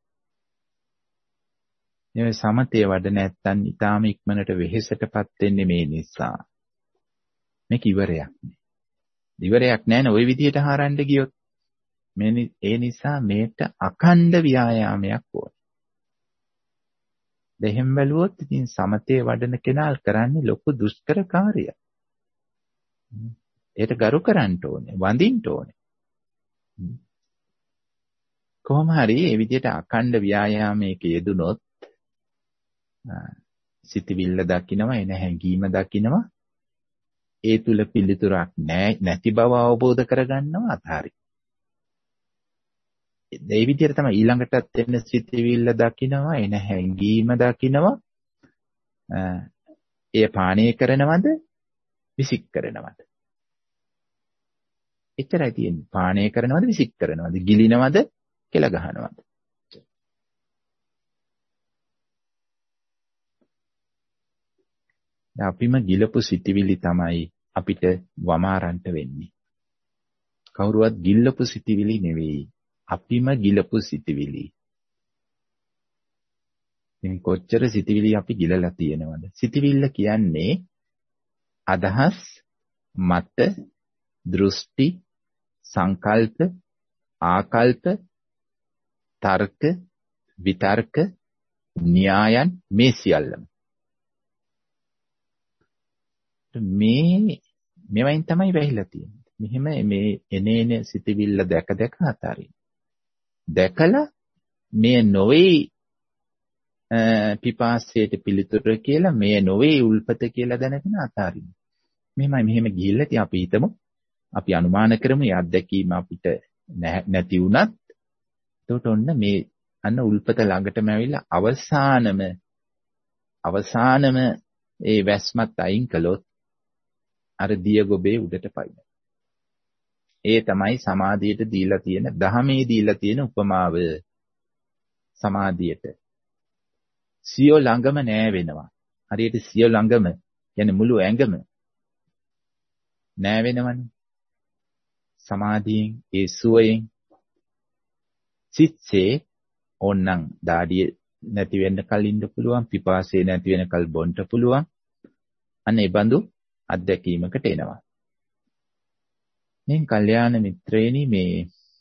මේ සමතේ වඩ නැත්තන් ඊටාම ඉක්මනට වෙහෙසටපත් වෙන්නේ මේ නිසා. මේක ඉවරයක් නේ. ඉවරයක් නැහැ නේ ওই විදිහට හරන්න ගියොත්. ඒ නිසා මේකට අඛණ්ඩ ව්‍යායාමයක් ඕනේ. දෙහෙම් බැලුවොත් ඉතින් සමතේ වඩන කෙනා කරන්නේ ලොකු දුෂ්කර කාර්යයක්. ඒකට ගරු කරන්න ඕනේ, වඳින්න ඕනේ. කොහොම හරි මේ විදිහට අඛණ්ඩ ව්‍යායාමයක යෙදුනොත් සිතවිල්ල දකින්නවා, එන හැඟීම දකින්නවා, ඒ තුල පිළිතුරක් නැති බව අවබෝධ කරගන්නවා අතාරි. ඒ විදිහට තමයි ඊළඟටත් එන සිතවිල්ල දකින්නවා, එන හැඟීම දකින්නවා, ඒ පාණය කරනවද, විසික් කරනවද? එච්චරයි තියෙන්නේ. පාණය කරනවද, විසික් කරනවද, ගිලිනවද, කෙල ගහනවද? අපිම ගිලපු සිතිවිලි තමයි අපිට වමාරන්ට වෙන්නේ. කවුරුවත් ගිල්ලපු සිතිවිලි නෙවෙයි. අපිම ගිලපු සිතිවිලි. ඉතින් කොච්චර සිතිවිලි අපි ගිලලා තියෙනවද? සිතිවිල්ල කියන්නේ අදහස්, මත, දෘෂ්ටි, සංකල්ප, ආකල්ප, තර්ක, විතර්ක, න්‍යායන් මේ සියල්ලම. මේවයින් තමයි වැහිලා තියෙන්නේ. මෙහෙම මේ එනේන සිතවිල්ල දැක අතාරින්න. දැකලා මේ නොවේ පිපාසයට පිළිතුර කියලා, මේ නොවේ උල්පත කියලා දැනගෙන අතාරින්න. මෙහෙම ගිහිල්ලා ඉතින් අපි හිතමු, අපි අනුමාන කරමු මේ අත්දැකීම අපිට නැති වුණත්, එතකොට ඔන්න මේ අන්න උල්පත ළඟටම ඇවිල්ලා අවසානම ඒ වැස්මත් අයින් කළොත් අර දිය ගොබේ උඩට පයින්න. ඒ තමයි සමාධියට දීලා තියෙන, දහමේ දීලා තියෙන උපමාව. සමාධියට සියෝ ළඟම නෑ වෙනවා. හරියට සියෝ ළඟම කියන්නේ මුළු ඇඟම නෑ වෙනවනේ. සමාධියෙන් ඒ සුවයෙන් සිත්සේ ඕන්නම් දාඩිය නැති වෙන්න කල් ඉන්න පුළුවන්, පිපාසය නැති වෙන කල් බොන්න පුළුවන්. අන්න ඒ බඳු අත්දැකීමකට එනවා. මේ කල්යාණ මිත්‍රේනි මේ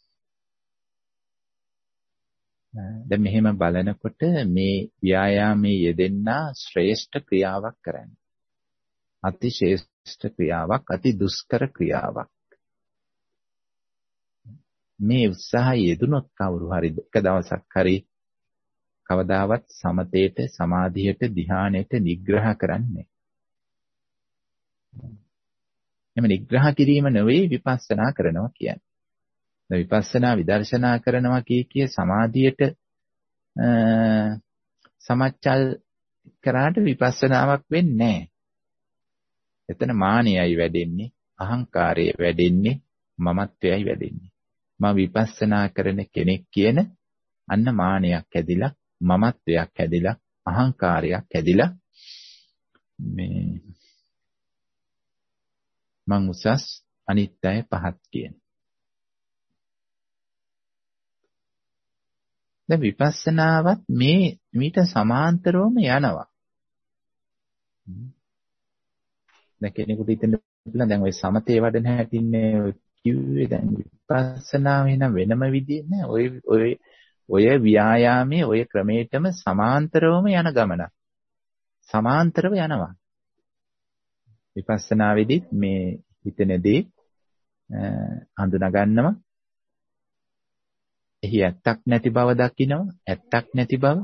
දැන් මෙහෙම බලනකොට මේ ව්‍යායාමයේ යෙදෙන්නා ශ්‍රේෂ්ඨ ක්‍රියාවක් කරන්නේ. අති ශ්‍රේෂ්ඨ ක්‍රියාවක්, අති දුෂ්කර ක්‍රියාවක්. මේ උත්සාහය යෙදුනොත් කවුරු හරි එක දවසක් හරි කවදාවත් සමතේට, සමාධියට, ධ්‍යානයට නිග්‍රහ කරන්නේ. එම නිග්‍රහ කිරීම නෙවෙයි විපස්සනා කරනවා කියන්නේ. විපස්සනා විදර්ශනා කරනවා කිය සමාධියට සමච්චල් කරාට විපස්සනාවක් වෙන්නේ නැහැ. එතන මානයයි වැඩෙන්නේ, අහංකාරය වැඩෙන්නේ, මමත්වයයි වැඩෙන්නේ. මම විපස්සනා කරන කෙනෙක් කියන අන්න මානයක් ඇදිලා, මමත්වයක් ඇදිලා, අහංකාරයක් ඇදිලා මේ මං උසස් අනිත් අය පහත් කියන. දැන් විපස්සනාවත් මීට සමාන්තරවම යනවා. දැන් කෙනෙකුට හිතෙන්න පුළුවන් දැන් ওই සමතේ වඩන හැටින්නේ කිව්වේ දැන් විපස්සනාව වෙනම විදිහේ නෑ. ඔය ව්‍යායාමයේ ඔය ක්‍රමයටම සමාන්තරවම යන ගමනක්. සමාන්තරව යනවා. විපස්සනාවේදීත් මේ හිතනදී හඳුනා ගන්නවා. එහි ඇත්තක් නැති බව දකිනවා. ඇත්තක් නැති බව.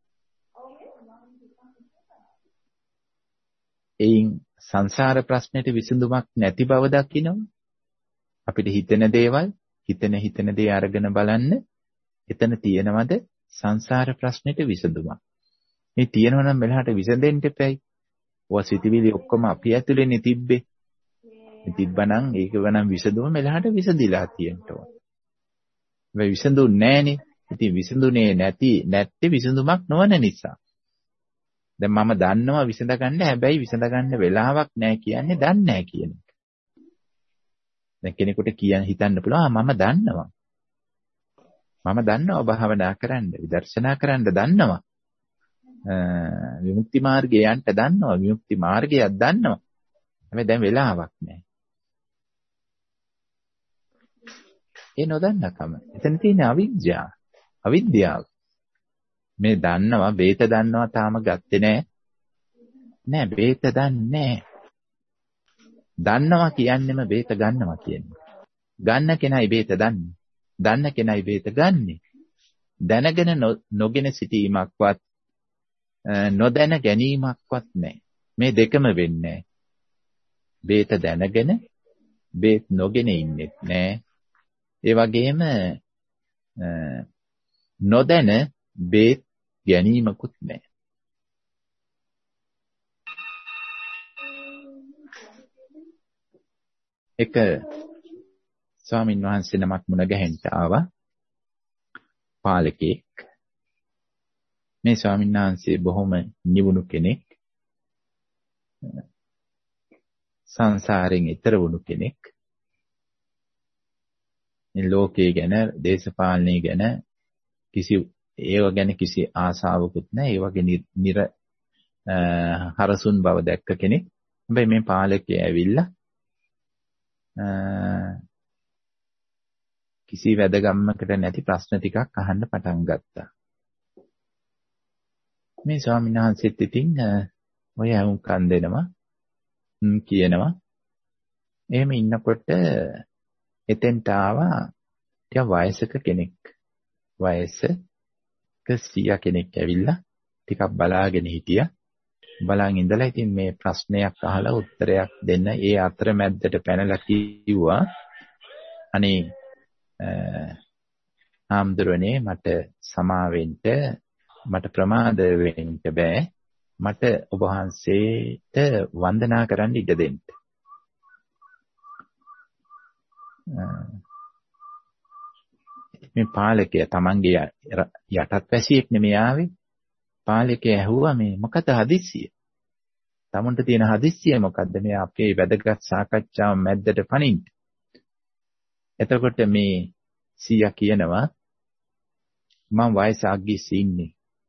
එයින් සංසාර ප්‍රශ්නෙට විසඳුමක් නැති බව දකිනවා. අපිට හිතෙන දේවල්, හිතෙන දේ අරගෙන බලන්න එතන තියෙනවද සංසාර ප්‍රශ්නෙට විසඳුමක්. මේ තියෙනවා නම් මෙලහට විසඳෙන්න එපැයි. ඔය සිතිවිලි ඔක්කොම අපි ඇතුලේනේ තිබ්බේ. තිබ්බනම් ඒක වෙනම් විසඳුම මෙලහට විසඳිලා තියෙන්න ඕන. මේ විසඳුන්නේ නැහනේ. ඉතින් විසඳුනේ නැත්තේ විසඳුමක් නොවන නිසා. දැන් මම දන්නවා විසඳගන්න, හැබැයි විසඳගන්න වෙලාවක් නැහැ කියන්නේ දන්නේ නැහැ කියන එක. දැන් කෙනෙකුට හිතන්න පුළුවන් මම දන්නවා. මම දන්නවා භාවනා කරන්න, විදර්ශනා කරන්න දන්නවා. විමුක්ති මාර්ගය යන්න දන්නවා, විමුක්ති මාර්ගයක් දන්නවා. හැබැයි දැන් වෙලාවක් නැහැ. ඒ නොදන්නකම. එතන තියෙන අවිද්‍යාව. මේ දන්නවා, බේත දන්නවා තාම ගත්තේ නැහැ. නෑ බේත දන්නේ. දන්නවා කියන්නේම බේත ගන්නවා කියන්නේ. ගන්න කෙනයි බේත දන්නේ. දන්න කෙනයි බේත ගන්නෙ. දැනගෙන නොගෙන සිටීමක්වත් නොදැන ගැනීමක්වත් නැහැ. මේ දෙකම වෙන්නේ නැහැ. බේත දැනගෙන බේත් නොගෙන ඉන්නෙත් නැහැ. ඒ වගේම නොදැන බේත් ගැනීමකුත් නැහැ. එක ස්වාමින් වහන්සේ නමක් මුණ ගැහෙන්න ආවා. පාලකෙක්. මේ ස්වාමීන් වහන්සේ බොහොම නිවුණු කෙනෙක්. සංසාරයෙන් ඈතර වුණු කෙනෙක්. මේ ලෝකයේ ගැන, දේශපාලනය ගැන ඒව ගැන කිසි ආසාවකුත් නැහැ. ඒ වගේ හරසුන් බව දැක්ක කෙනෙක්. හැබැයි මේ පාලකයා ඇවිල්ලා කිසි වැදගම්මකට නැති ප්‍රශ්න ටිකක් අහන්න පටන් ගත්තා. මේ ස්වාමීන් වහන්සේත් ඉතින් ඔය අහුම්කන් දෙනවා කියනවා. එහෙම ඉන්නකොට එතෙන්ට ආවා ටික වයසක කෙනෙක්. වයසක 100 කෙනෙක් ඇවිල්ලා ටිකක් බලාගෙන හිටියා. බලන් ඉඳලා ඉතින් මේ ප්‍රශ්නයක් අහලා උත්තරයක් දෙන්න ඒ අතරමැද්දට පැනලා කිව්වා අනේ හාමුදුරනේ මට සමාවෙන්න මට ප්‍රමාද වෙන්න බෑ මට ඔබ වහන්සේට වන්දනා කරන්න ඉඩ දෙන්න. මේ පාලකයා තමන්ගේ යටත් වැසියෙක් නෙමෙයි ආවේ. පාලකයා ඇහුවා මේ මොකද හදිස්සිය? තමන්ට තියෙන හදිස්සිය මොකද්ද? මේ අපේ වැදගත් සාකච්ඡාව මැද්දට පනින්න. එතකොට මේ සීයා කියනවා මම වයස අග්ගිස්සේ ඉන්නේ.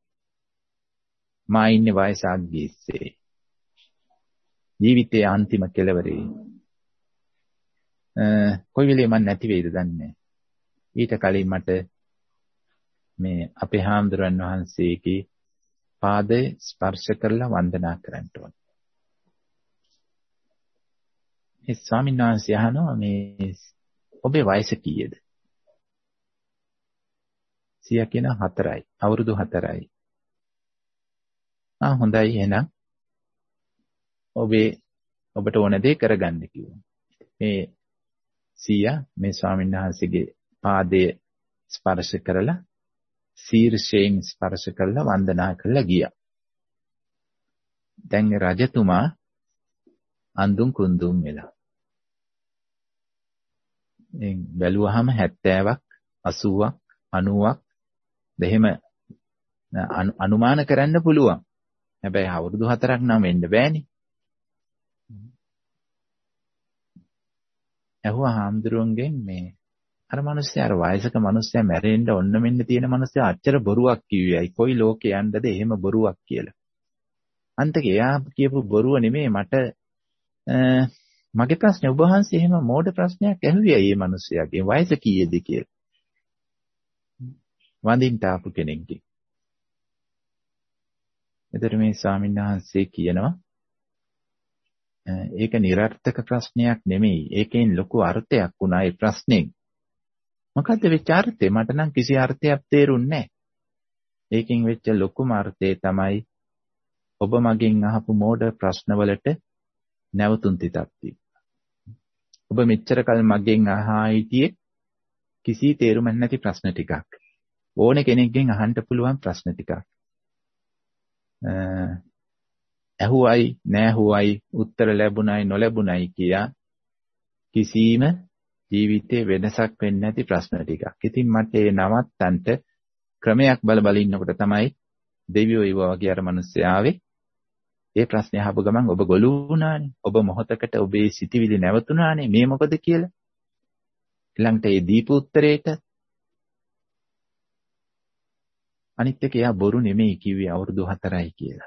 මා ඉන්නේ වයස අග්ගිස්සේ. ජීවිතයේ අන්තිම කෙළවරේ. කොයි වෙලේ මම නැති වෙයිද දන්නේ නැහැ. ඊට කලින් මට මේ අපේ හාමුදුරන් වහන්සේගේ පාදේ ස්පර්ශ කරලා වන්දනා කරන්න ඕන. ඒ ස්වාමීන් වහන්සේ අහනවා මේ ඔබේ වයස කීයද? සියා කියන 4යි. අවුරුදු 4යි. හොඳයි එහෙනම් ඔබට ඕන දේ කරගන්න කිව්වා. මේ සියා මේ ස්වාමීන් වහන්සේගේ පාදයේ ස්පර්ශ කරලා ශීර්ෂයෙන් ස්පර්ශ කරලා වන්දනා කරලා ගියා. දැන් රජතුමා අන්දුම් කුන්දුම් වෙලා. දැන් බැලුවාම 70ක් 80ක් 90ක් දෙහෙම අනුමාන කරන්න පුළුවන්. හැබැයි අවුරුදු 4ක් නම් වෙන්න බෑනේ. ඇහුවා හාමුදුරුවන්ගෙන් මේ අර මිනිස්සයා අර වයසක මිනිස්සයා මැරෙන්න ඔන්න මෙන්න තියෙන මිනිස්සයා අච්චර බොරුවක් කිව්වයි. කොයි ලෝකේ යන්නද එහෙම බොරුවක් කියලා. අන්තික එයා කියපු බොරුව නෙමෙයි මට මගේ ප්‍රශ්නේ ඔබ වහන්සේ එහෙම මෝඩ ප්‍රශ්නයක් ඇහුවේ මේ මිනිස්සයාගේ වයස කීයද කියලා. වඳින්න ආපු කෙනෙක්ගේ. එතකොට මේ ස්වාමීන් වහන්සේ කියනවා ඒක નિરර්ථක ප්‍රශ්නයක් නෙමෙයි. ඒකෙන් ලොකු අර්ථයක් වුණා ඒ ප්‍රශ්نين. මොකද්ද වෙච්ච අර්ථය? මට නම් කිසි අර්ථයක් තේරුන්නේ නැහැ. ඒකෙන් වෙච්ච ලොකුම අර්ථය තමයි ඔබ මගෙන් අහපු මෝඩ ප්‍රශ්නවලට නැවතුම් තිතක් තිබ්බා. ඔබ මෙච්චර කල් මගෙන් අහා හිටියේ කිසි තේරුමක් නැති ප්‍රශ්න ටිකක්. ඕන කෙනෙක්ගෙන් අහන්න පුළුවන් ප්‍රශ්න ටිකක්. ඇහුවයි නැහුවයි උත්තර ලැබුණයි නොලැබුණයි කියා කිසිම ජීවිතේ වෙනසක් වෙන්නේ නැති ප්‍රශ්න ටිකක්. ඉතින් මට ඒ නවත්තන්ට ක්‍රමයක් බල ඉන්නකොට තමයි දෙවියෝ ඒව වගේ අර මිනිස්සයා ආවේ. ඒ ප්‍රශ්නේ අහපු ගමන් ඔබ ගොළු වුණානේ. ඔබ මොහොතකට ඔබේ සිටිවිලි නැවතුණානේ. මේ මොකද කියලා. ඊළඟට ඒ දීප උත්තරේට අනිත් එක එයා බොරු නෙමෙයි කිව්වේ අවුරුදු 4යි කියලා.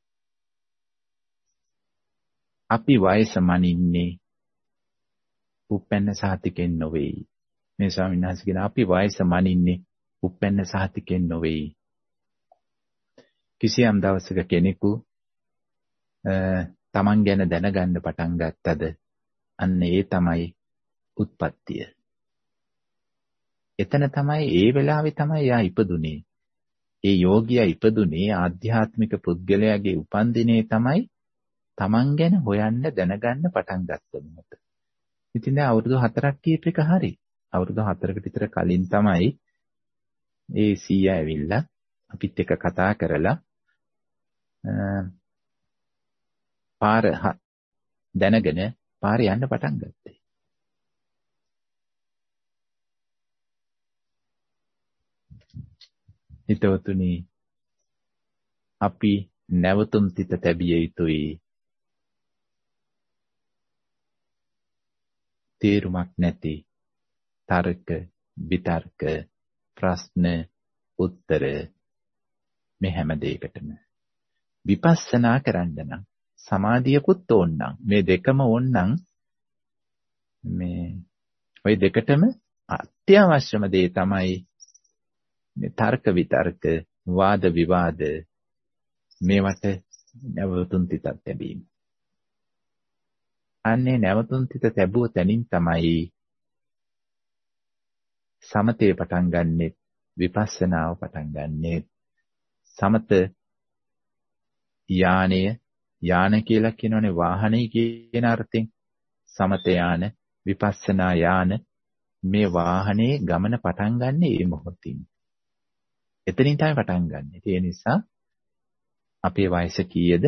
අපි වයස මනින්නේ උපැන්න සහතිකෙන් නොවේයි. මේ ස්වාමීන් වහන්සේ කියන අපි වයස මනින්නේ උපැන්න සහතිකෙන් නොවේයි. කිසියම් දවසක කෙනෙකු තමන් ගැන දැනගන්න පටන් ගත්තද අන්න ඒ තමයි උත්පත්තිය. එතන තමයි ඒ වෙලාවේ තමයි යා ඉපදුනේ. ඒ යෝගියා ඉපදුනේ ආධ්‍යාත්මික පුද්ගලයාගේ උපන්දිනේ තමයි තමන් ගැන හොයන්න දැනගන්න පටන් ගත්ත මොහොත. ඉතින් දැන් අවුරුදු 4ක් කීප එක හරි. අවුරුදු 4කට විතර කලින් තමයි ඒ සීයා ඇවිල්ලා අපිත් එක්ක කතා කරලා පාර දැනගෙන පාරේ යන්න පටන් ගත්තේ. හිතවතුනි අපි නැවතුම් තිත තැබිය යුතුයි. තේරුමක් නැති තර්ක විතර්ක ප්‍රශ්න උත්තර මේ හැම දෙයකටම විපස්සනා කරන්න නම් සමාධියකුත් ඕනනම් මේ දෙකම ඕනනම් මේ ওই දෙකටම අත්‍යවශ්‍යම දේ තමයි මේ තර්ක විතර්ක වාද විවාද මේවට නැවතුම් තිතක් ලැබීම. අන්නේ නැවතුම් තිත ලැබුව තැනින් තමයි සමතේ පටන් ගන්නෙ විපස්සනාව පටන් ගන්නෙ. සමත යාන කියලා කියනෝනේ වාහනේ කියන අර්ථයෙන්. සමත යාන විපස්සනා යාන මේ වාහනේ ගමන පටන් ගන්නෙ මේ මොහොතින්. එතනින් තමයි පටන් ගන්නෙ. ඒ නිසා අපේ වයස කීයද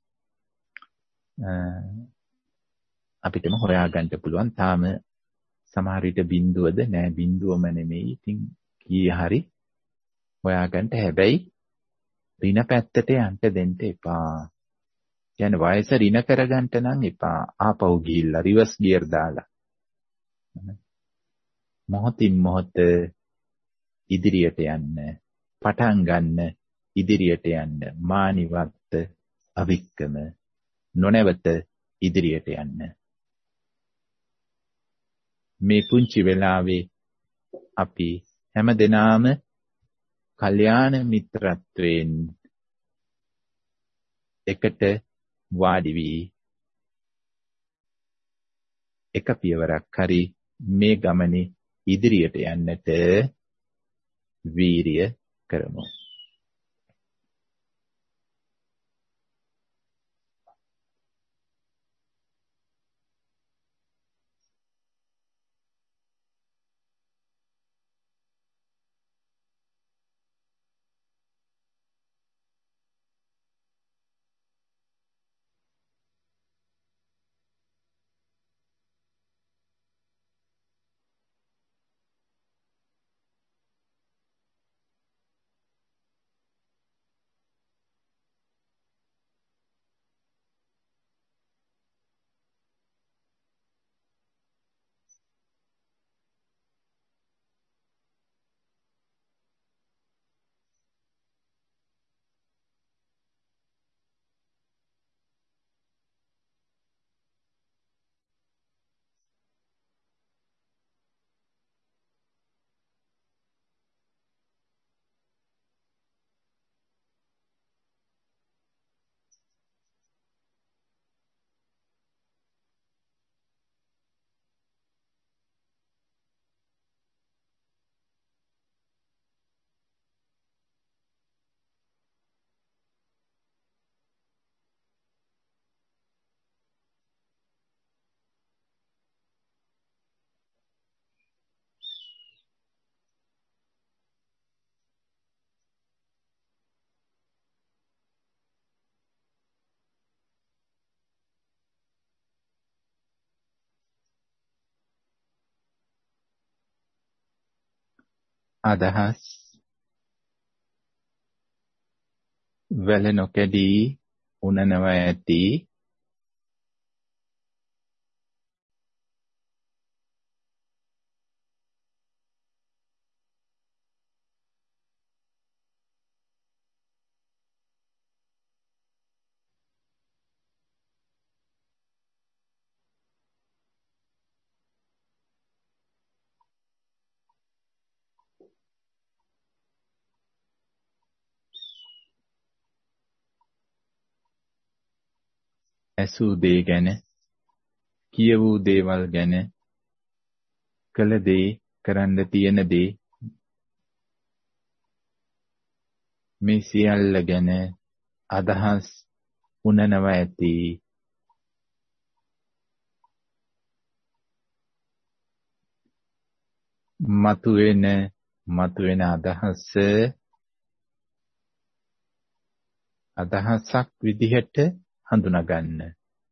අපිටම හොයාගන්න පුළුවන්. තාම සමහර විට බිඳුවද නෑ බිඳුවම නෙමෙයි. ඉතින් කී හරි හොයාගන්න. හැබැයි ඍණ පැත්තට යන්න දෙන්න එපා. කියන්නේ වයස ඍණ කරගන්න නම් එපා. ආපහු ගිහිල්ලා රිවර්ස් ගියර් දාලා මොහොතින් මොහොත ඉදිරියට යන්න. පටන් ගන්න ඉදිරියට යන්න. මානිවත්ත අවික්කම නොනැවත ඉදිරියට යන්න. මේ පුංචි වෙලාවේ අපි හැමදෙනාම කල්යාණ මිත්‍රත්වයෙන් එකට වාඩි වී එක පියවරක් හරි මේ ගමනේ ඉදිරියට යන්නට වීරිය කරමු. අදහස් වල නොකඩී උනනව ඇති ඇසූ දේ ගැන කියවූ දේවල් ගැන කළ දේ කරන්න තියෙන දේ මේ සියල්ල ගැන අදහස් උනනව ඇති මතුවෙන අදහසක් විදිහට හඳුනාගන්න.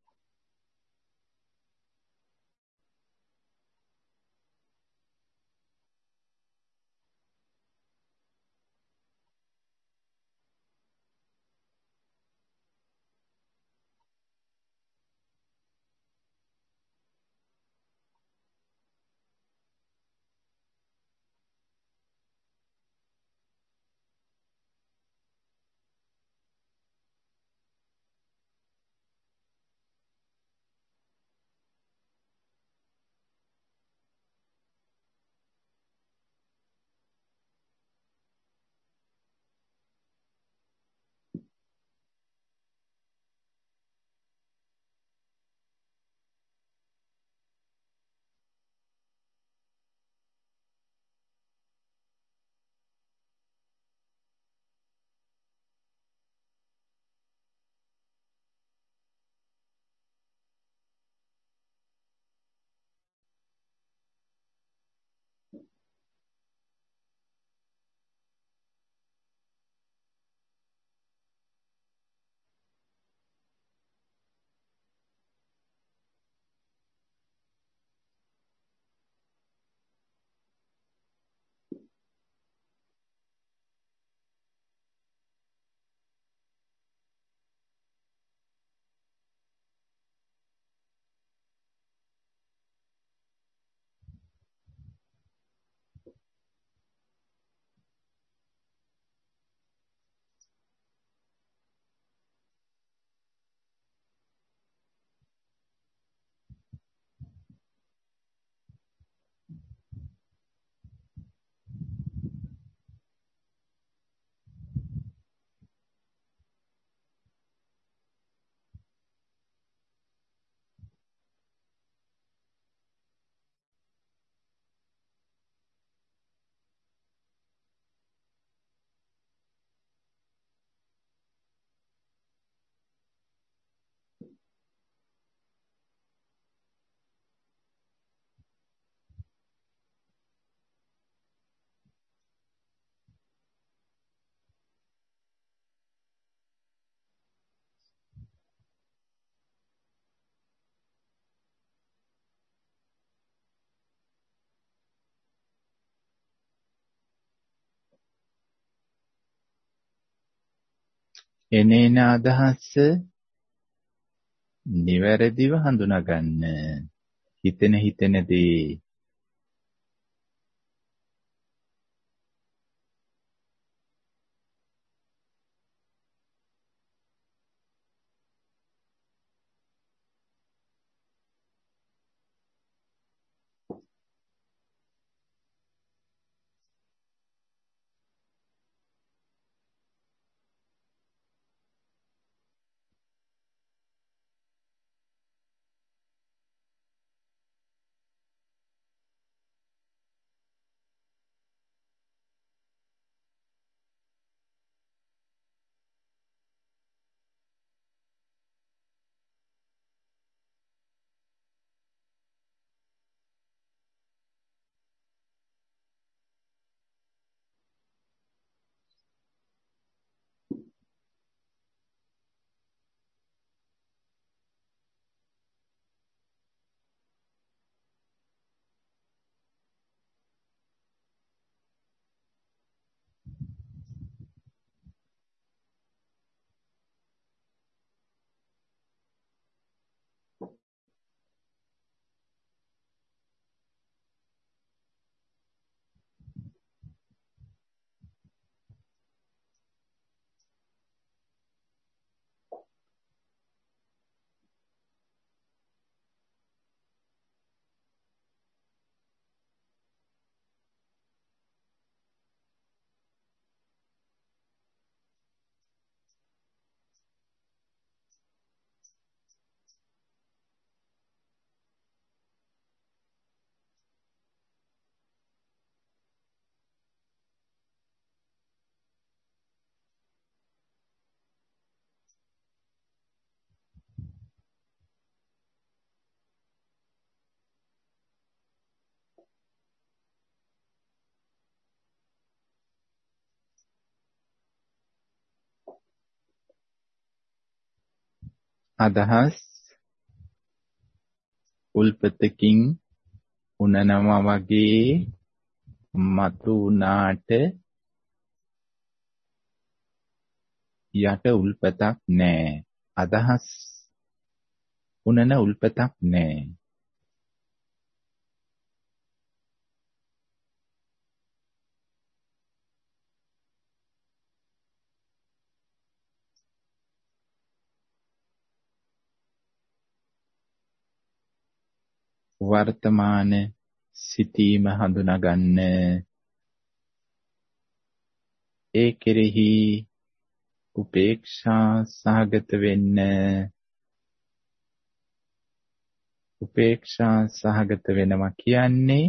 එනේන අදහස් නිවැරදිව හඳුනාගන්න. හිතෙන දේ අදහස් උල්පතකින් උනනවා වගේ මතු උනාට යට උල්පතක් නැහැ. අදහස් උනන උල්පතක් නැහැ. වර්තමාන සිතීම හඳුනාගන්න, ඒ කෙරෙහි උපේක්ෂා සහගත වෙන්න. උපේක්ෂා සහගත වෙනවා කියන්නේ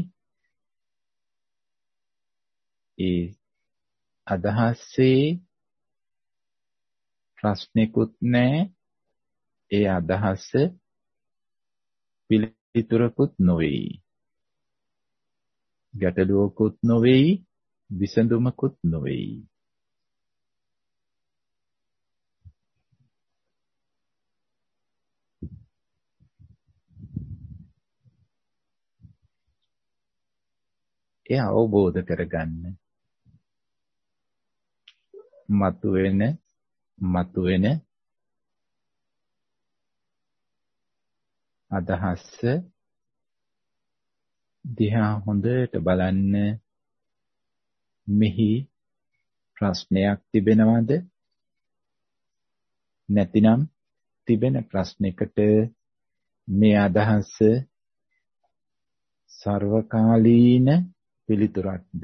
ඒ අදහසේ ප්‍රශ්නෙකුත් නැහැ, ඒ අදහස පිළිතුරකුත් නොවේයි, ගැටලුවකුත් නොවේයි, විසඳුමකුත් නොවේයි. ඒ අවබෝධ කරගන්න. මතුවෙන අදහස දිහා හොඳට බලන්න. මෙහි ප්‍රශ්නයක් තිබෙනවද? නැතිනම් තිබෙන ප්‍රශ්නයකට මේ අදහස සර්වකාලීන පිළිතුරක්ද?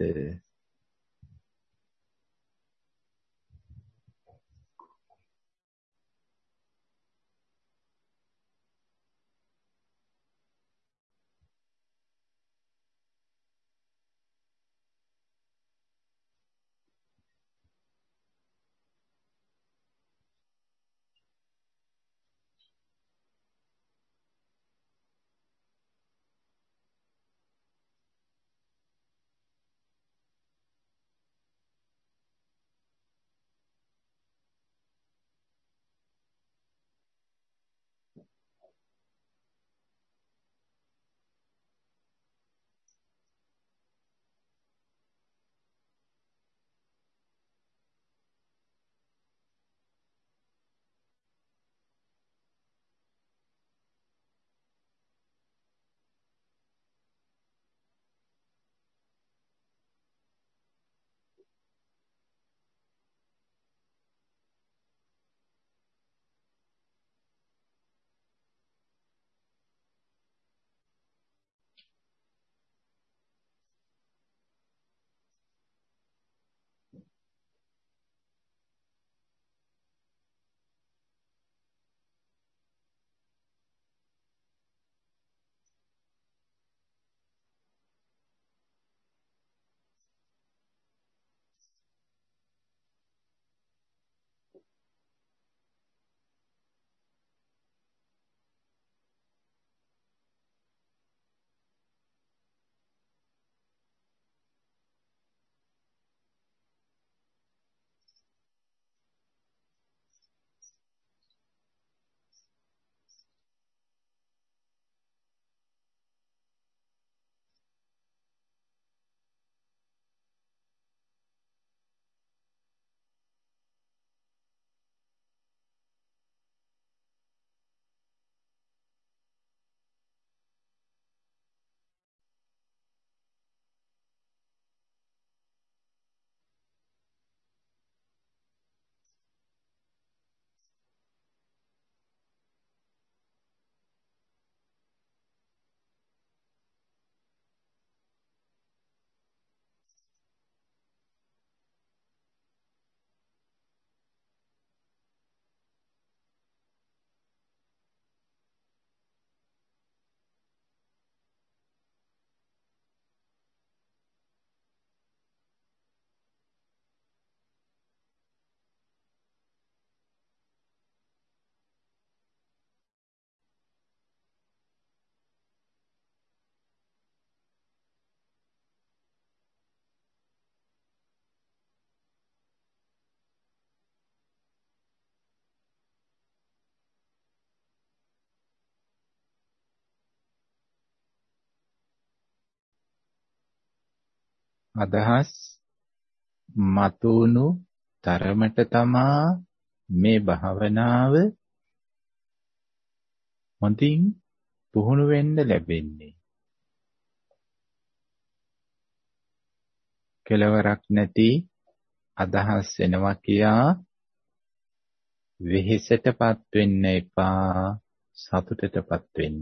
අදහස් මතුණු තරමට තමා මේ භාවනාව හොඳින් පුහුණු වෙන්න ලැබෙන්නේ. කෙලවරක් නැති අදහස් එනවා කියා වෙහෙසටපත් වෙන්න එපා, සතුටටපත් වෙන්න.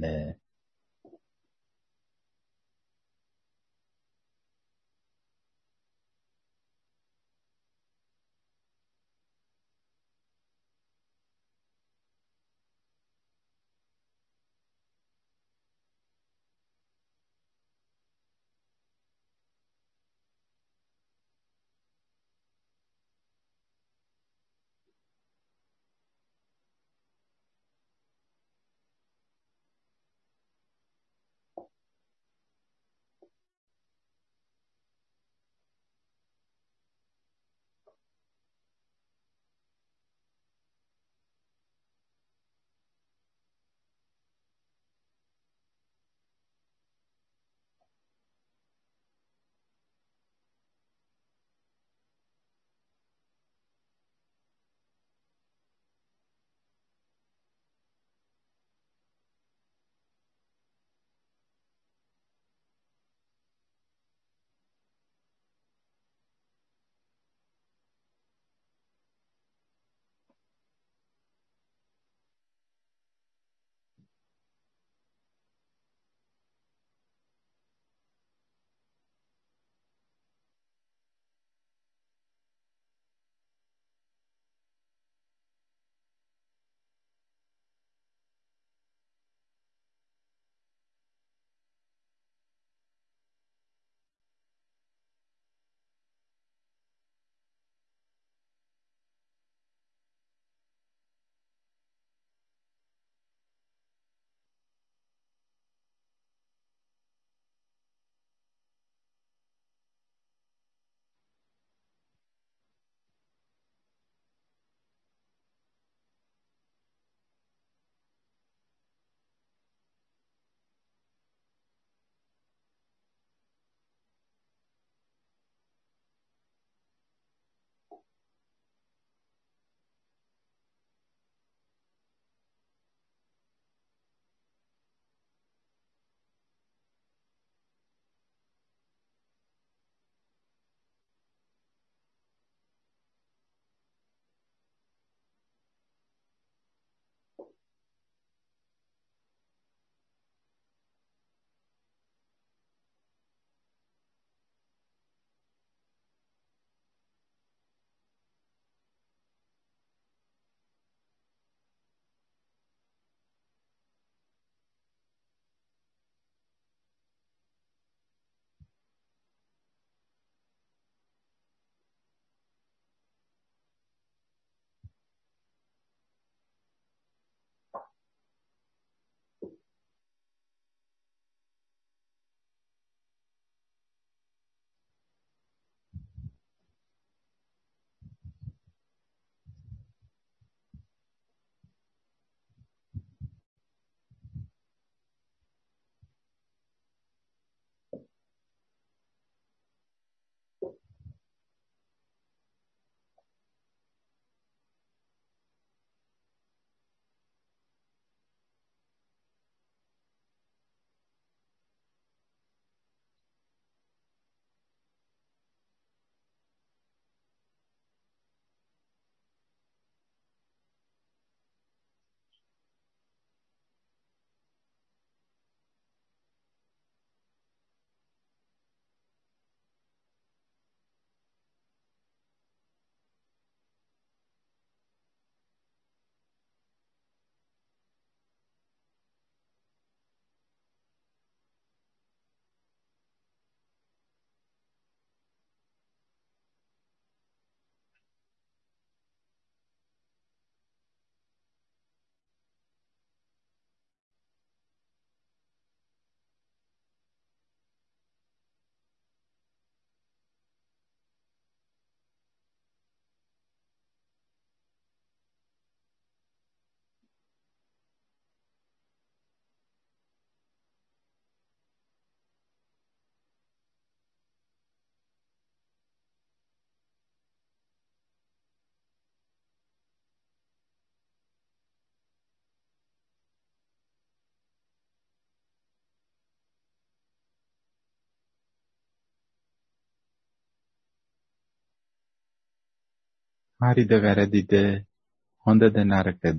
හරිද වැරදිද හොඳද නරකද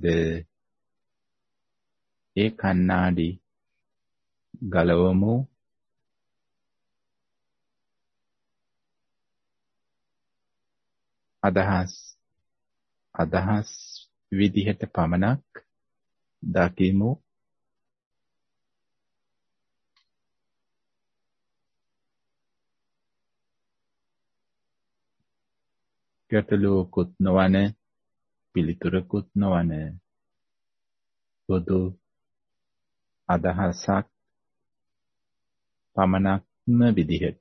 ඒ කණ්ණාඩි ගලවමු අදහස් විදිහට පමණක් දකිමු ගැටලුවකුත් නොවන පිළිතුරකුත් නොවන පොදු අදහසක් පමණක්ම විදිහට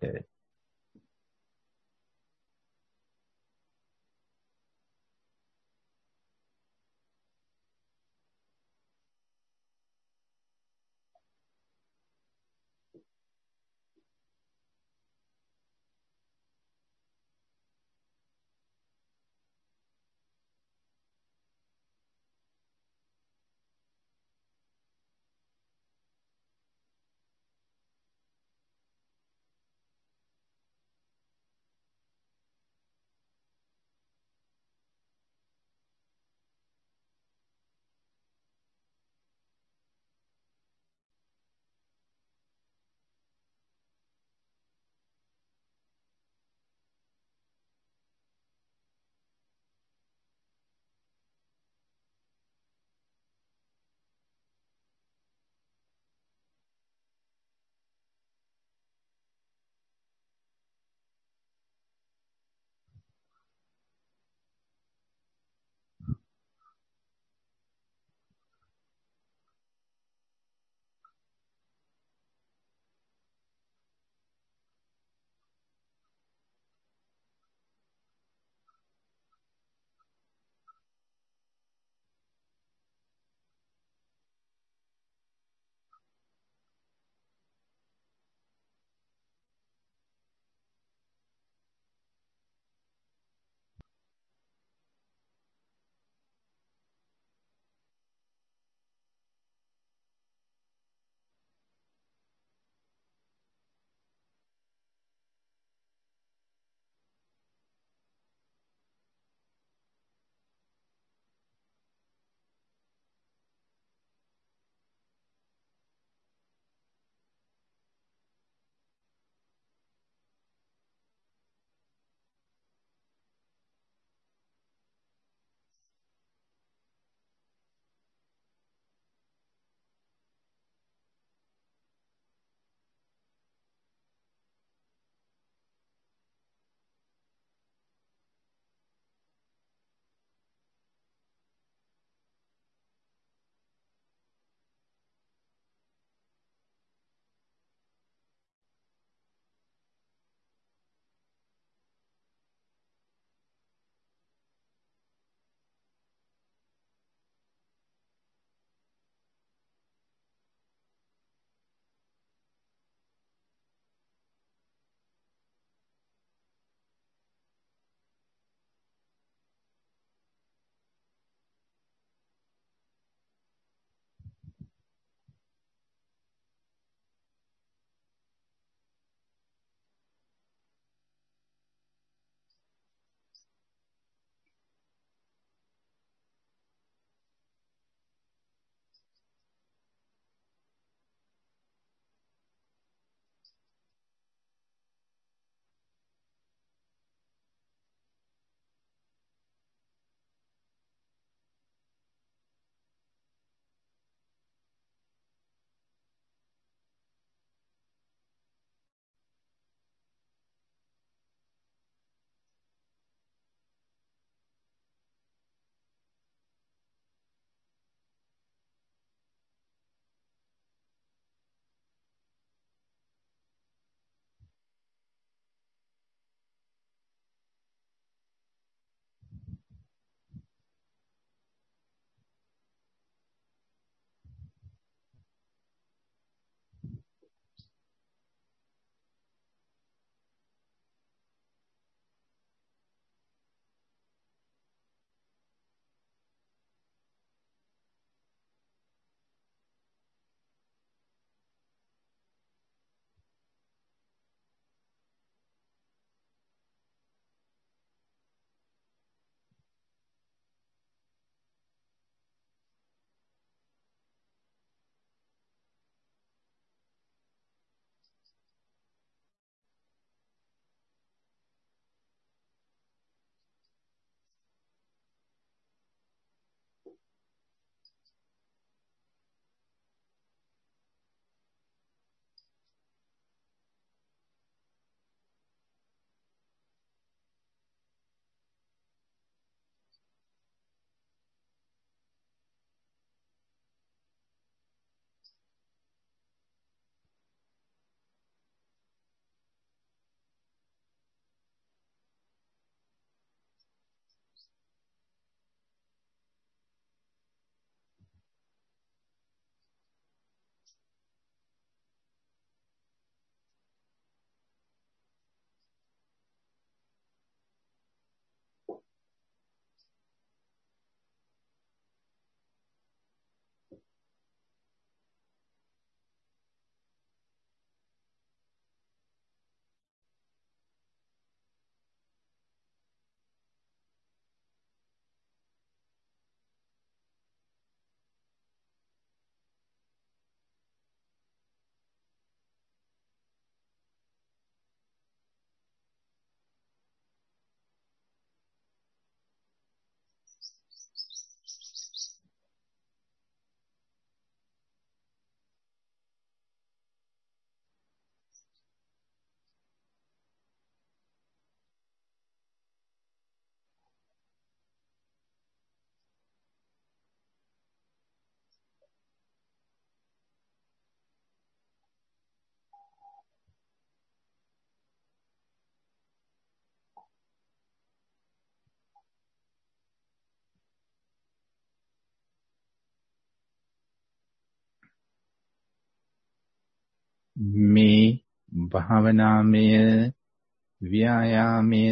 මේ භාවනාමය ව්‍යායාමය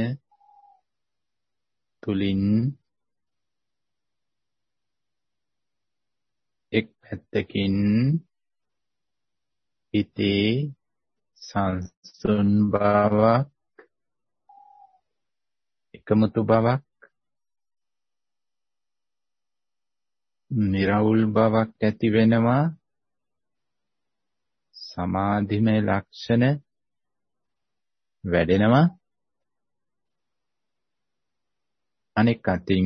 තුලින් එක් පැත්තකින් හිතේ සංසුන් බවක් එකමුතු බවක් නිරවුල් බවක් ඇති වෙනවා සමාධිමය ලක්ෂණ වැඩෙනවා අනෙක් අතින්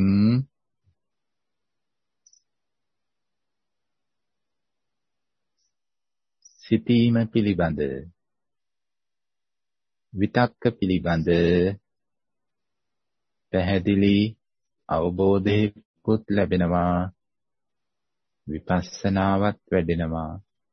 සිතීම පිළිබඳ විතක්ක පිළිබඳ පැහැදිලි අවබෝධයකුත් ලැබෙනවා විපස්සනාවත් වැඩෙනවා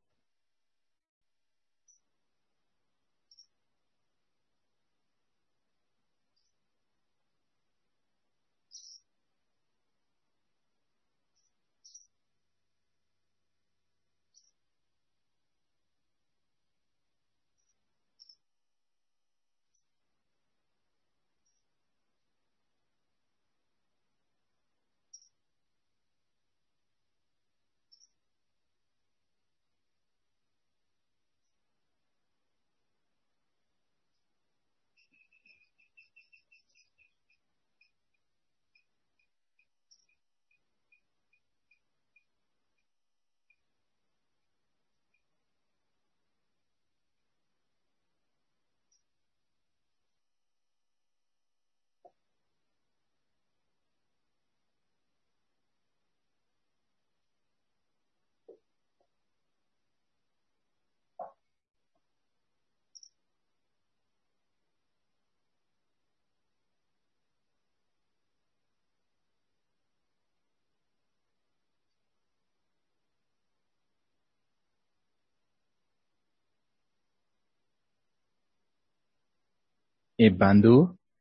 ඒ බඳු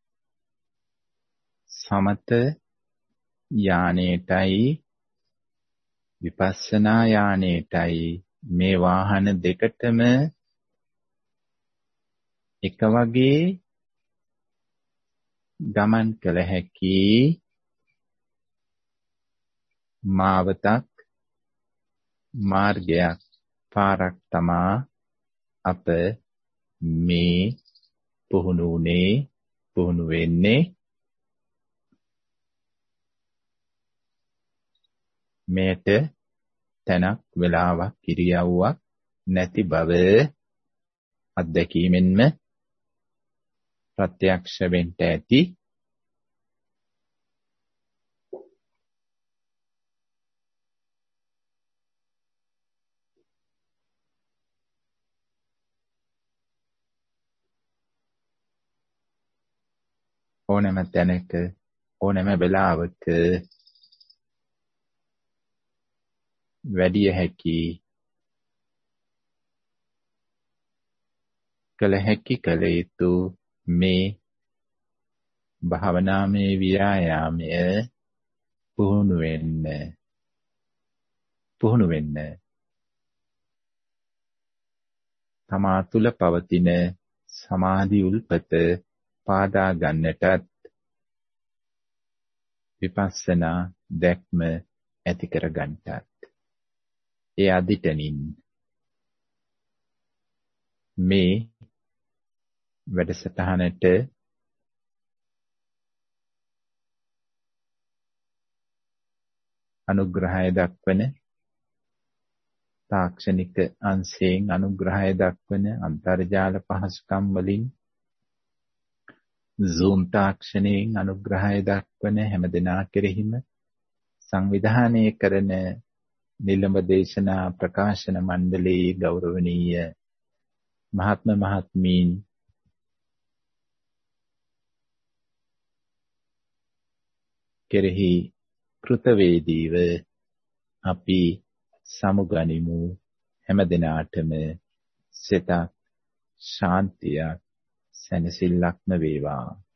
සමත යානයටයි විපස්සනා යානයටයි මේ වාහන දෙකටම එක වගේ ගමන් කළ හැකි මාවතක් මාර්ගයක් පාරක් තමා අප මේ පුහුණු වෙන්නේ මේට තැනක් වෙලාවක් ඉරියව්වක් නැති බව අත්දැකීමෙන්ම ප්‍රත්‍යක්ෂ වෙන්න ඇති ඕනෑම තැනක ඕනෑම වෙලාවක වැඩි හැකි කළ හැකි කළ යුතු මේ භාවනාමය ව්‍යායාමය පුහුණු වෙන්න තමා තුළ පවතින සමාධි උල්පත පාදා ගන්නටත් විපස්සනා දැක්ම ඇති කර ගන්නටත් ඒ අදිටනින් මේ වැඩසටහනට අනුග්‍රහය දක්වන තාක්ෂණික අංශයෙන් අනුග්‍රහය දක්වන අන්තර්ජාල පහසුකම් වලින් Zoom තාක්ෂණයෙන් අනුග්‍රහය දක්වන හැම දෙනා කෙරෙහිම සංවිධානය කරන නිලඹ දේශනා ප්‍රකාශන මණ්ඩලයේ ගෞරවනීය මහත්මීන් කෙරෙහි කෘතවේදීව අපි සමුගනිමු හැම දිනාටම සිත ශාන්තියක් සැනසෙල්ලක්ම වේවා